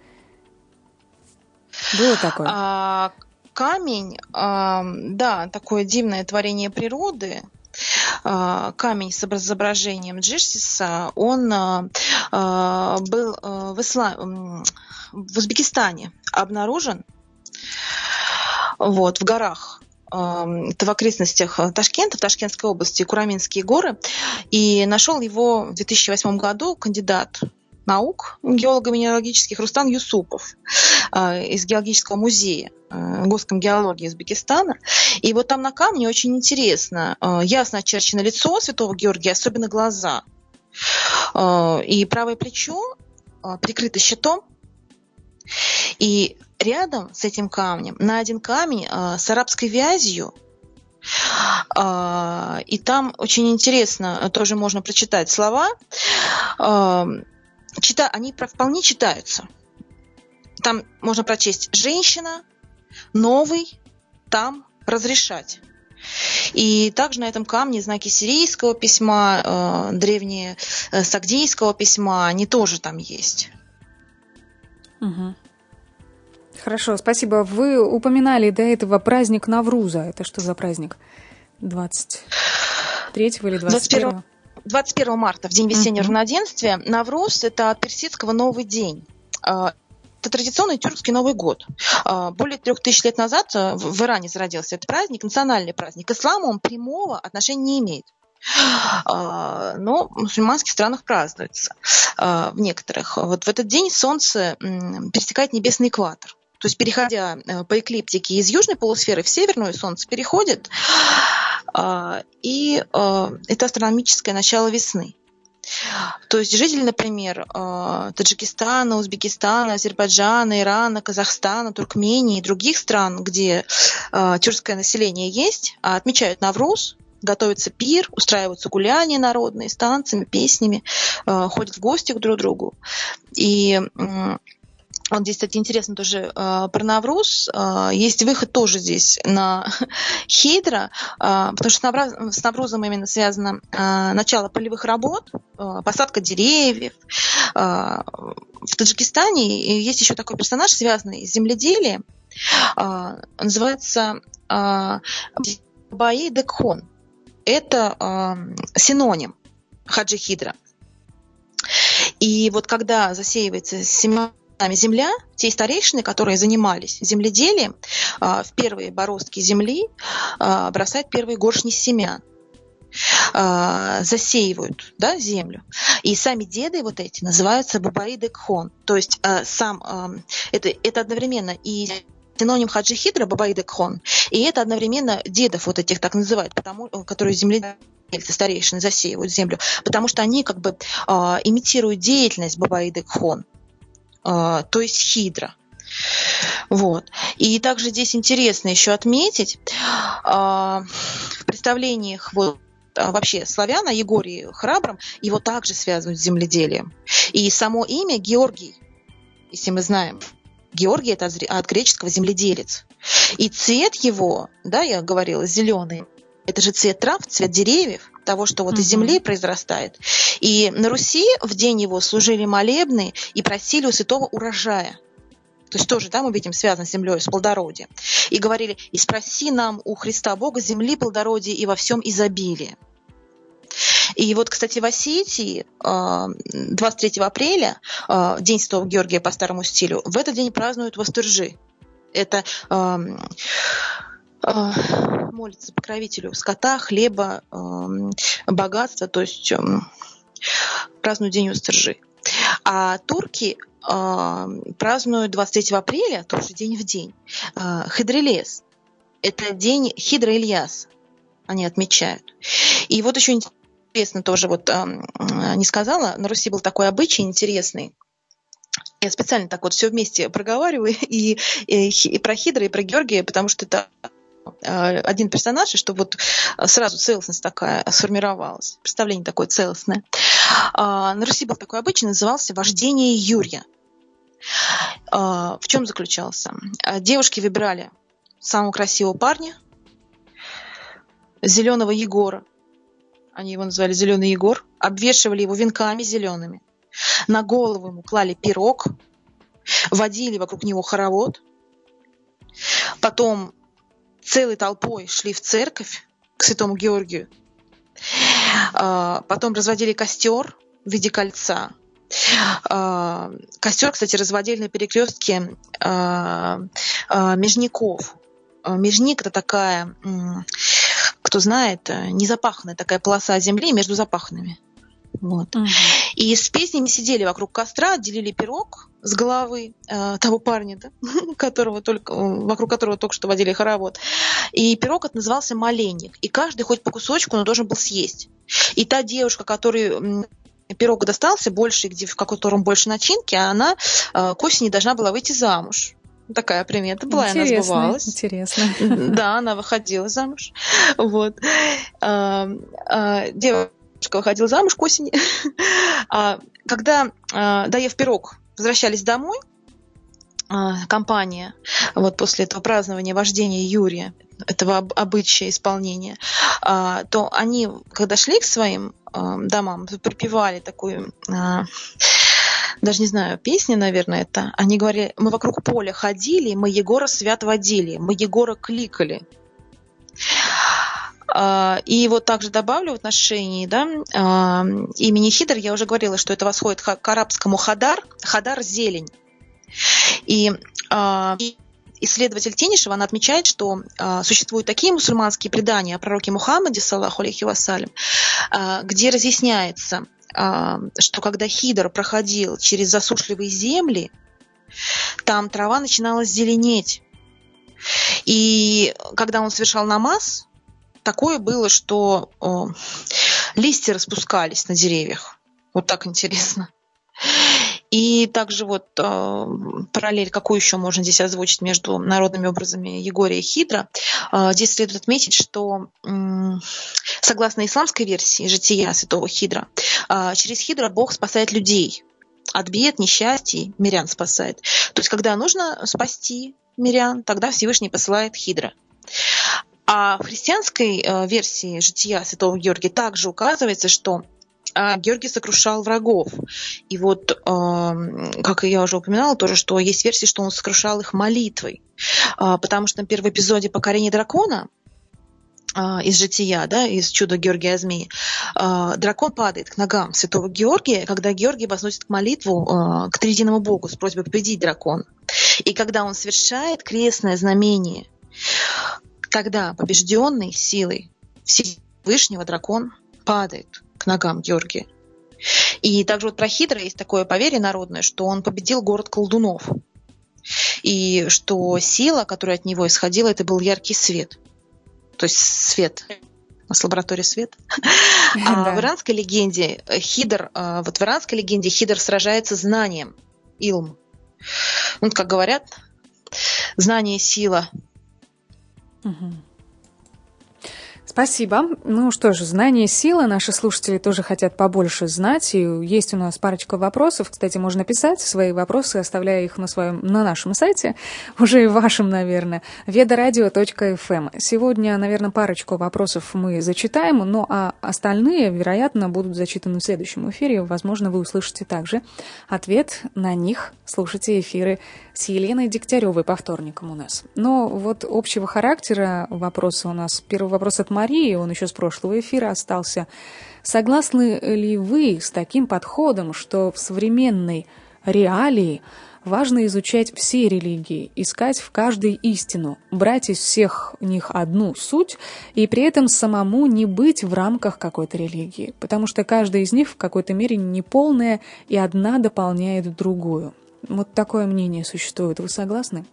Было такое?
А, камень, а, да, такое дивное творение природы. А, камень с изображением Джирсиса, он а, а, был а, в, Ислам, в Узбекистане обнаружен, вот, в горах. Это в окрестностях Ташкента, в Ташкентской области, Кураминские горы. И нашел его в две тысячи восьмом году кандидат наук геолого-минералогических Рустам Юсупов из геологического музея Госкомгеологии Узбекистана. И вот там на камне очень интересно, ясно очерчено лицо святого Георгия, особенно глаза. И правое плечо прикрыто щитом. И рядом с этим камнем найден камень э, с арабской вязью. Э, и там очень интересно, тоже можно прочитать слова. Э, чита, они вполне читаются. Там можно прочесть «женщина», «новый», «там», «разрешать». И также на этом камне знаки сирийского письма, э, древние э, сагдийского письма, они тоже там есть.
Угу. Хорошо, спасибо. Вы упоминали до этого праздник Навруза. Это что за праздник? двадцать третьего или двадцать первого?
двадцать первого марта, в день весеннего uh-huh. равноденствия. Навруз – это от персидского «новый день». Это традиционный тюркский Новый год. Более трех тысяч лет назад в Иране зародился этот праздник, национальный праздник. К исламу он прямого отношения не имеет. Но в мусульманских странах празднуется в некоторых. Вот в этот день Солнце пересекает небесный экватор. То есть, переходя по эклиптике из южной полусферы в северную, Солнце переходит, и это астрономическое начало весны. То есть жители, например, Таджикистана, Узбекистана, Азербайджана, Ирана, Казахстана, Туркмении и других стран, где тюркское население есть, отмечают Навруз, готовится пир, устраиваются гуляния народные с танцами, песнями, ходят в гости друг к другу. И вот здесь, кстати, интересно тоже э, про Навруз. Э, есть выход тоже здесь на Хидра, э, потому что с, Навруз, с Наврузом именно связано э, начало полевых работ, э, посадка деревьев. Э, в Таджикистане есть еще такой персонаж, связанный с земледелием. Э, называется э, Бабаи Декхон. Это э, синоним Хаджи Хидра. И вот когда засеивается семена земля, те старейшины, которые занимались земледелием, в первые бороздки земли бросают первые горшни семян, засеивают, да, землю. И сами деды вот эти называются Бабаи Декхон. То есть сам, это, это одновременно и синоним Хаджи Хидра, Бабаи Декхон, и это одновременно дедов вот этих так называют, потому, которые земледельцы, старейшины засеивают землю, потому что они как бы имитируют деятельность Бабаи Декхон. Uh, то есть Хидра. Вот. И также здесь интересно еще отметить, uh, в представлениях вот, uh, вообще славян о Егории Храбром его также связывают с земледелием. И само имя Георгий, если мы знаем, Георгий – это от греческого земледелец. И цвет его, да, я говорила, зеленый, это же цвет трав, цвет деревьев, того, что вот uh-huh. из земли произрастает. И на Руси в день его служили молебны и просили у святого урожая. То есть тоже, да, мы видим, связано с землей, с плодородием. И говорили: «И спроси нам у Христа Бога земли плодородия и во всем изобилие». И вот, кстати, в Осетии двадцать третьего апреля, День Святого Георгия по старому стилю, в этот день празднуют Востыржи. Это молится покровителю скота, хлеба, богатства, то есть празднуют День Востыржи. А турки празднуют двадцать третьего апреля, тоже день в день, Хидрелес. Это день Хидра Ильяса, они отмечают. И вот еще интересно тоже, вот не сказала, на Руси был такой обычай интересный. Я специально так вот все вместе проговариваю и, и, и про Хидра, и про Георгия, потому что это один персонаж, и чтобы вот сразу целостность такая сформировалась, представление такое целостное. На Руси был такой обычай, назывался «Вождение Юрия». В чем заключался? Девушки выбирали самого красивого парня, зеленого Егора, они его называли «Зеленый Егор», обвешивали его венками зелеными, на голову ему клали пирог, водили вокруг него хоровод, потом целой толпой шли в церковь к святому Георгию, потом разводили костер в виде кольца. Костер, кстати, разводили на перекрестке Межников. Межник – это такая, кто знает, незапаханная такая полоса земли между запаханными. Вот. Угу. И с песнями сидели вокруг костра, делили пирог с головы э, того парня, да, которого только, вокруг которого только что водили хоровод. И пирог этот назывался «Маленник». И каждый хоть по кусочку, но должен был съесть. И та девушка, которой пирог достался больше, где, в котором больше начинки, она э, к осени должна была выйти замуж. Такая примета была, и она сбывалась.
Интересно.
Да, она выходила замуж. Вот. Девушка выходила замуж к осени. Когда, доев пирог, возвращались домой, компания, вот после этого празднования вождения Юрия, этого обычая исполнения, то они, когда шли к своим домам, пропевали такую даже не знаю, песня, наверное, это. Они говорили: мы вокруг поля ходили, мы Егора свят водили, мы Егора кликали. И вот также добавлю в отношении, да, имени Хидр, я уже говорила, что это восходит к арабскому хадар, хадар – зелень. И исследователь Тенишева, она отмечает, что существуют такие мусульманские предания о пророке Мухаммаде, саллаху алейхи вассалям, где разъясняется, что когда Хидр проходил через засушливые земли, там трава начинала зеленеть. И когда он совершал намаз, такое было, что о, листья распускались на деревьях. Вот так интересно. И также вот э, параллель, какую еще можно здесь озвучить между народными образами Егория и Хидра. Э, здесь следует отметить, что э, согласно исламской версии жития святого Хидра, э, через Хидра Бог спасает людей от бед, несчастий, мирян спасает. То есть, когда нужно спасти мирян, тогда Всевышний посылает Хидра. А в христианской э, версии жития святого Георгия также указывается, что э, Георгий сокрушал врагов. И вот, э, как я уже упоминала, тоже, что есть версия, что он сокрушал их молитвой. Э, потому что на первом эпизоде покорения дракона э, из жития, да, из чуда Георгия о змее, э, дракон падает к ногам святого Георгия, когда Георгий возносит молитву э, к триединому Богу с просьбой победить дракона. И когда он совершает крестное знамение, тогда побежденный силой Всевышнего дракон падает к ногам Георгия. И также вот про Хидра есть такое поверье народное, что он победил город колдунов. И что сила, которая от него исходила, это был яркий свет. То есть свет. У нас лаборатория свет. А в иранской легенде Хидр, вот в иранской легенде Хидр сражается знанием, илм. Вот как говорят, знание – сила.
Угу. Спасибо. Ну что же, знание – сила. Наши слушатели тоже хотят побольше знать. И есть у нас парочка вопросов. Кстати, можно писать свои вопросы, оставляя их на, своем, на нашем сайте, уже и вашем, наверное, ведарадио точка эф эм. Сегодня, наверное, парочку вопросов мы зачитаем, ну а остальные, вероятно, будут зачитаны в следующем эфире. Возможно, вы услышите также ответ на них. Слушайте эфиры с Еленой Дегтяревой по вторникам у нас. Но вот общего характера вопроса у нас. Первый вопрос от Марии, он еще с прошлого эфира остался. Согласны ли вы с таким подходом, что в современной реалии важно изучать все религии, искать в каждой истину, брать из всех них одну суть и при этом самому не быть в рамках какой-то религии? Потому что каждая из них в какой-то мере неполная, и одна дополняет другую. Вот такое мнение существует. Вы согласны?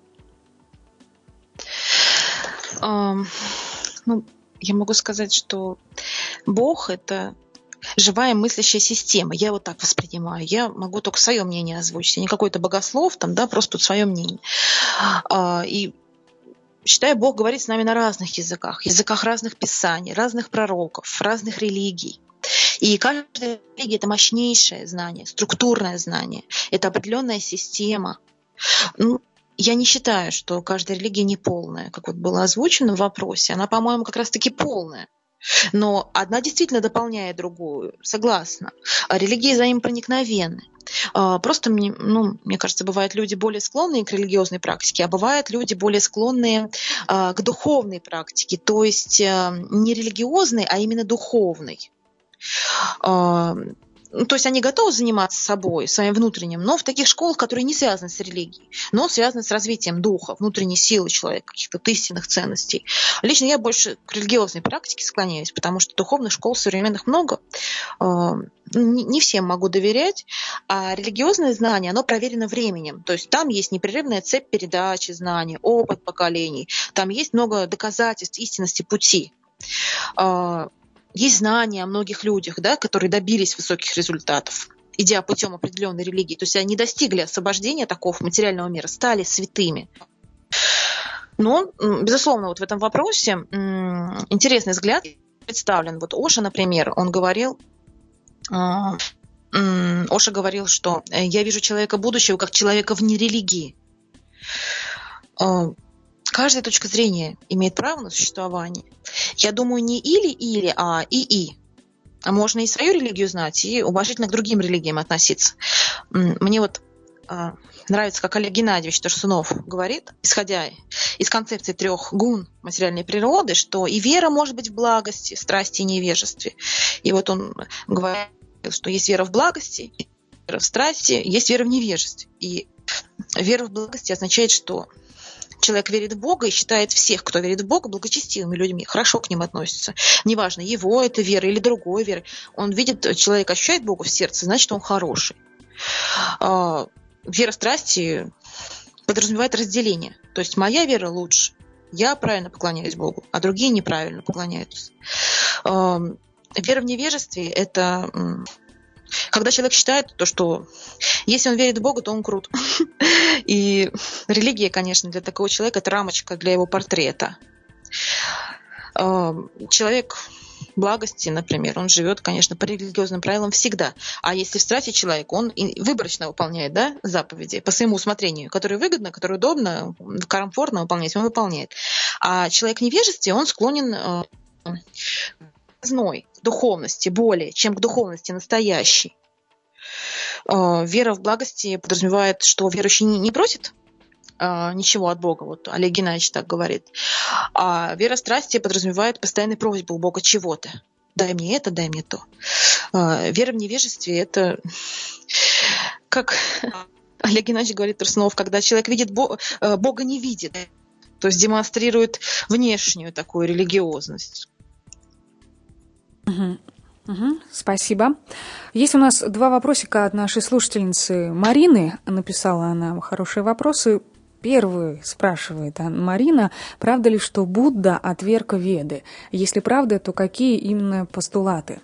Um, ну, я могу сказать, что Бог — это живая мыслящая система. Я вот так воспринимаю. Я могу только свое мнение озвучить. Я не какой-то богослов, там, да, просто свое мнение. Uh, и считаю, Бог говорит с нами на разных языках. Языках разных писаний, разных пророков, разных религий. И каждая религия — это мощнейшее знание, структурное знание, это определенная система. Ну, я не считаю, что каждая религия неполная, как вот было озвучено в вопросе. Она, по-моему, как раз-таки полная. Но одна действительно дополняет другую, согласна. Религии взаимопроникновенны. Просто, ну, мне кажется, бывают люди более склонные к религиозной практике, а бывают люди более склонные к духовной практике, то есть не религиозной, а именно духовной. То есть они готовы заниматься собой, своим внутренним, но в таких школах, которые не связаны с религией, но связаны с развитием духа, внутренней силы человека, каких-то истинных ценностей. Лично я больше к религиозной практике склоняюсь, потому что духовных школ современных много. Не всем могу доверять, а религиозное знание, оно проверено временем. То есть там есть непрерывная цепь передачи знаний, опыт поколений, там есть много доказательств истинности пути. Есть знания о многих людях, да, которые добились высоких результатов, идя путем определенной религии. То есть они достигли освобождения такого материального мира, стали святыми. Но, безусловно, вот в этом вопросе интересный взгляд представлен. Вот Оша, например, он говорил, Оша говорил, что я вижу человека будущего как человека вне религии. Каждая точка зрения имеет право на существование. Я думаю, не или-или, а и-и. можно и свою религию знать, и уважительно к другим религиям относиться. Мне вот э, нравится, как Олег Геннадьевич Торсунов говорит, исходя из концепции трех гун материальной природы, что и вера может быть в благости, страсти и невежестве. И вот он говорит, что есть вера в благости, вера в страсти, есть вера в невежестве. И вера в благости означает, что человек верит в Бога и считает всех, кто верит в Бога, благочестивыми людьми, хорошо к ним относится. Неважно, его это вера или другой веры. Он видит, человек ощущает Бога в сердце, значит, он хороший. Вера страсти подразумевает разделение. То есть моя вера лучше. Я правильно поклоняюсь Богу, а другие неправильно поклоняются. Вера в невежестве – это когда человек считает, то, что если он верит в Бога, то он крут. И религия, конечно, для такого человека – это рамочка для его портрета. Человек благости, например, он живет, конечно, по религиозным правилам всегда. А если в страсти человек, он выборочно выполняет, да, заповеди по своему усмотрению, которые выгодно, которые удобно, комфортно выполнять, он выполняет. А человек в невежестве, он склонен к зной духовности более, чем к духовности настоящей. Вера в благости подразумевает, что верующий не просит ничего от Бога, вот Олег Геннадьевич так говорит. А вера страсти подразумевает постоянную просьбу у Бога чего-то. Дай мне это, дай мне то. Вера в невежестве – это, как Олег Геннадьевич говорит, Торсунов, когда человек видит Бога, Бога не видит, то есть демонстрирует внешнюю такую религиозность.
Угу. Угу, спасибо. Есть у нас два вопросика от нашей слушательницы Марины. Написала она хорошие вопросы. Первый спрашивает Марина, правда ли, что Будда отверг Веды? Если правда, то какие именно постулаты?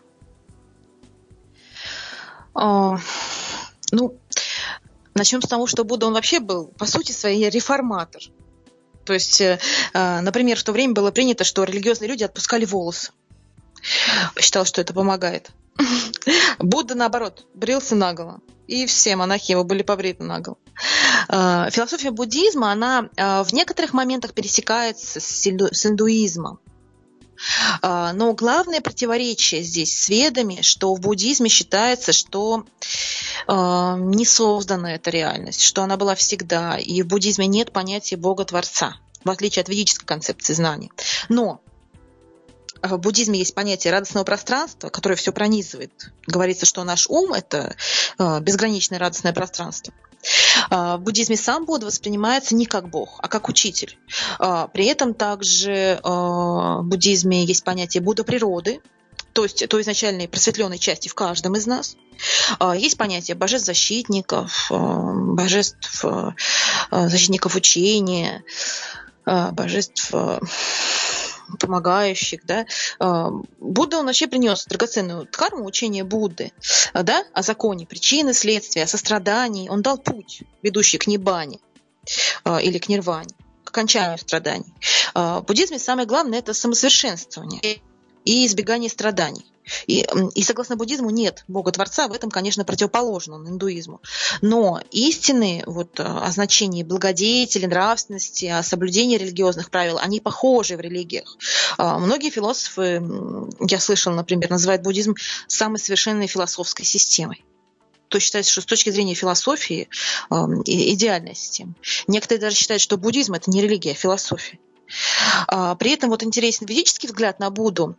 А, ну, начнем с того, что Будда, он вообще был, по сути своей, реформатор. То есть, например, в то время было принято, что религиозные люди отпускали волосы. Считал, что это помогает. Будда, наоборот, брился наголо. И все монахи его были побриты наголо. Философия буддизма, она в некоторых моментах пересекается с индуизмом. Но главное противоречие здесь с ведами, что в буддизме считается, что не создана эта реальность, что она была всегда. И в буддизме нет понятия Бога-творца, в отличие от ведической концепции знаний. Но в буддизме есть понятие радостного пространства, которое все пронизывает. Говорится, что наш ум – это безграничное радостное пространство. В буддизме сам Будда воспринимается не как Бог, а как учитель. При этом также в буддизме есть понятие Будда природы, то есть той изначальной просветленной части в каждом из нас. Есть понятие божеств-защитников, божеств, защитников учения, божеств помогающих, да. Будда, он вообще принес драгоценную дхарму, учение Будды, да, о законе причины, следствия, о сострадании. Он дал путь, ведущий к ниббане или к нирване, к окончанию страданий. В буддизме самое главное – это самосовершенствование и избегание страданий. И, и согласно буддизму нет Бога-творца, в этом, конечно, противоположно индуизму. Но истины вот, о значении благодетели, нравственности, о соблюдении религиозных правил, они похожи в религиях. Многие философы, я слышала, например, называют буддизм самой совершенной философской системой. То считается, что с точки зрения философии идеальная система. Некоторые даже считают, что буддизм – это не религия, а философия. При этом вот интересен ведический взгляд на Будду.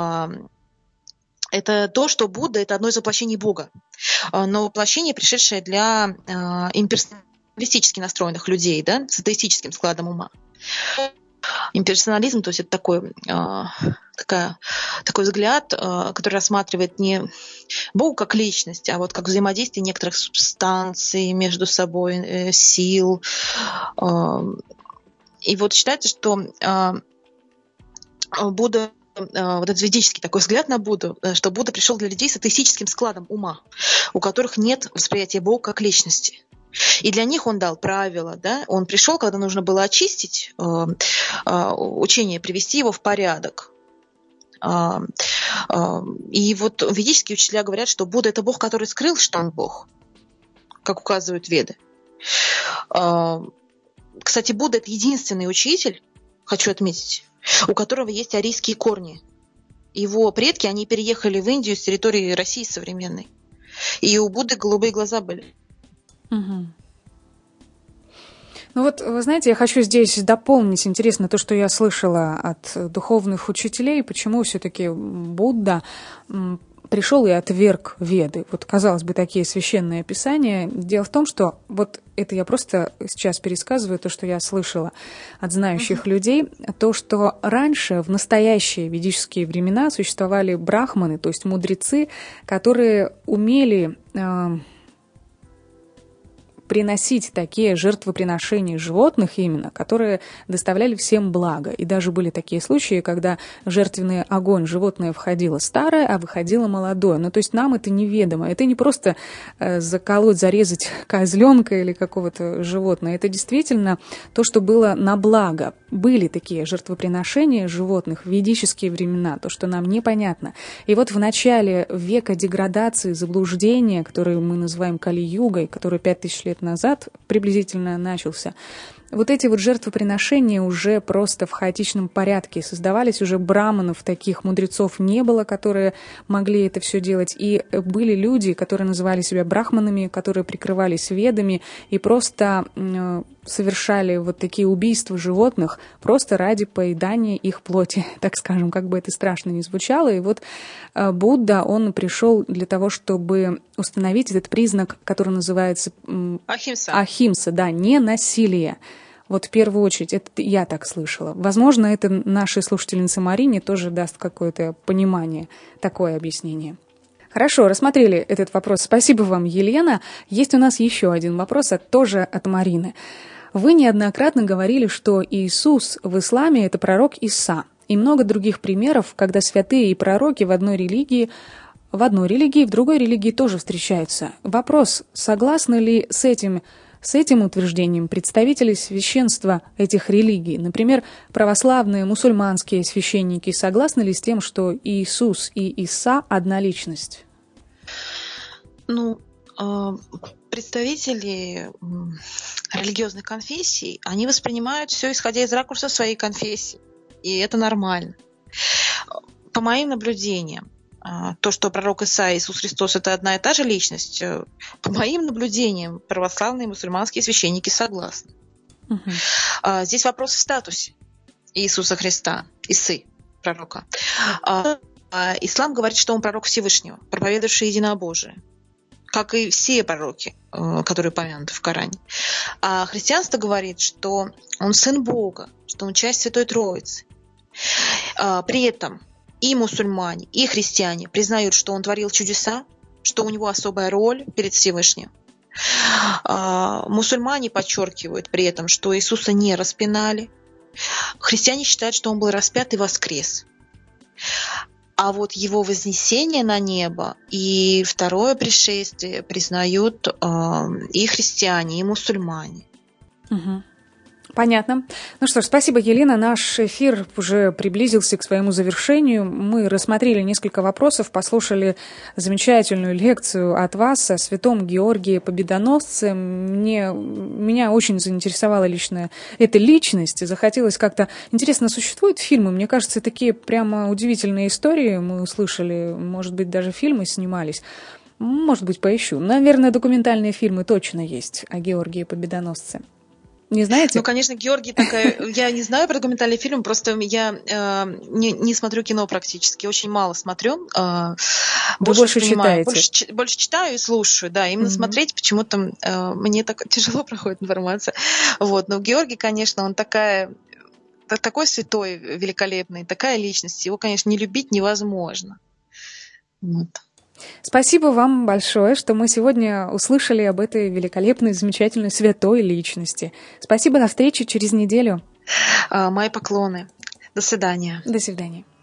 Это то, что Будда – это одно из воплощений Бога, но воплощение, пришедшее для имперсоналистически настроенных людей, да, с атеистическим складом ума. Имперсонализм, то есть это такой, такая, такой взгляд, который рассматривает не Бога как личность, а вот как взаимодействие некоторых субстанций между собой, сил. И вот считается, что Будда, вот этот ведический такой взгляд на Будду, что Будда пришел для людей с атеистическим складом ума, у которых нет восприятия Бога как личности. И для них он дал правила, да? Он пришел, когда нужно было очистить э, э, учение, привести его в порядок. Э, э, и вот ведические учителя говорят, что Будда – это Бог, который скрыл, что он Бог, как указывают Веды. Э, кстати, Будда – это единственный учитель, хочу отметить, у которого есть арийские корни. Его предки, они переехали в Индию с территории России современной. И у Будды голубые глаза были.
Угу. Ну вот, вы знаете, я хочу здесь дополнить, интересно, то, что я слышала от духовных учителей, почему все-таки Будда пришел и отверг Веды. Вот, казалось бы, такие священные писания. Дело в том, что вот это я просто сейчас пересказываю то, что я слышала от знающих uh-huh. людей, то, что раньше, в настоящие ведические времена, существовали брахманы, то есть мудрецы, которые умели э, приносить такие жертвоприношения животных именно, которые доставляли всем благо. И даже были такие случаи, когда в жертвенный огонь животное входило старое, а выходило молодое. Ну, то есть нам это неведомо. Это не просто э, заколоть, зарезать козленка или какого-то животного. Это действительно то, что было на благо. Были такие жертвоприношения животных в ведические времена, то, что нам непонятно. И вот в начале века деградации, заблуждения, который мы называем Кали-югой, который пять тысяч лет назад приблизительно начался, вот эти вот жертвоприношения уже просто в хаотичном порядке создавались, уже браманов, таких мудрецов не было, которые могли это все делать. И были люди, которые называли себя брахманами, которые прикрывались ведами и просто э, совершали вот такие убийства животных просто ради поедания их плоти, так скажем, как бы это страшно ни звучало. И вот э, Будда, он пришел для того, чтобы установить этот признак, который называется э,
ахимса.
ахимса, да, не насилие. Вот в первую очередь, это я так слышала. Возможно, это нашей слушательнице Марине тоже даст какое-то понимание, такое объяснение. Хорошо, рассмотрели этот вопрос. Спасибо вам, Елена. Есть у нас еще один вопрос, а тоже от Марины. Вы неоднократно говорили, что Иисус в исламе – это пророк Иса. И много других примеров, когда святые и пророки в одной религии в одной религии, в другой религии тоже встречаются. Вопрос, согласны ли с этим С этим утверждением представители священства этих религий, например, православные, мусульманские священники, согласны ли с тем, что Иисус и Иса – одна личность?
Ну, представители религиозных конфессий, они воспринимают все, исходя из ракурса своей конфессии. И это нормально. По моим наблюдениям, то, что пророк Иса и Иисус Христос – это одна и та же личность, по моим наблюдениям, православные и мусульманские священники согласны. Uh-huh. Здесь вопрос в статусе Иисуса Христа, Исы, пророка. Ислам говорит, что он пророк Всевышнего, проповедовавший единобожие, как и все пророки, которые упомянуты в Коране. А христианство говорит, что он сын Бога, что он часть Святой Троицы. При этом и мусульмане, и христиане признают, что он творил чудеса, что у него особая роль перед Всевышним. Мусульмане подчеркивают при этом, что Иисуса не распинали. Христиане считают, что он был распят и воскрес. А вот его вознесение на небо и второе пришествие признают и христиане, и мусульмане.
Угу. Понятно. Ну что ж, спасибо, Елена. Наш эфир уже приблизился к своему завершению. Мы рассмотрели несколько вопросов, послушали замечательную лекцию от вас о святом Георгии Победоносце. Мне, меня очень заинтересовала лично эта личность. Захотелось как-то... Интересно, существуют фильмы? Мне кажется, такие прямо удивительные истории мы услышали. Может быть, даже фильмы снимались. Может быть, поищу. Наверное, документальные фильмы точно есть о Георгии Победоносце. Не знаете?
Ну, конечно, Георгий такая... Я не знаю про документальный фильм, просто я э, не, не смотрю кино практически, очень мало смотрю. Э,
Вы больше читаете?
Больше, больше читаю и слушаю, да. Именно mm-hmm. смотреть почему-то э, мне так тяжело проходит информация. Вот. Но Георгий, конечно, он такая... такой святой, великолепный, такая личность. Его, конечно, не любить невозможно. Вот.
Спасибо вам большое, что мы сегодня услышали об этой великолепной, замечательной, святой личности. Спасибо, до встречи через неделю.
Мои поклоны. До свидания.
До свидания.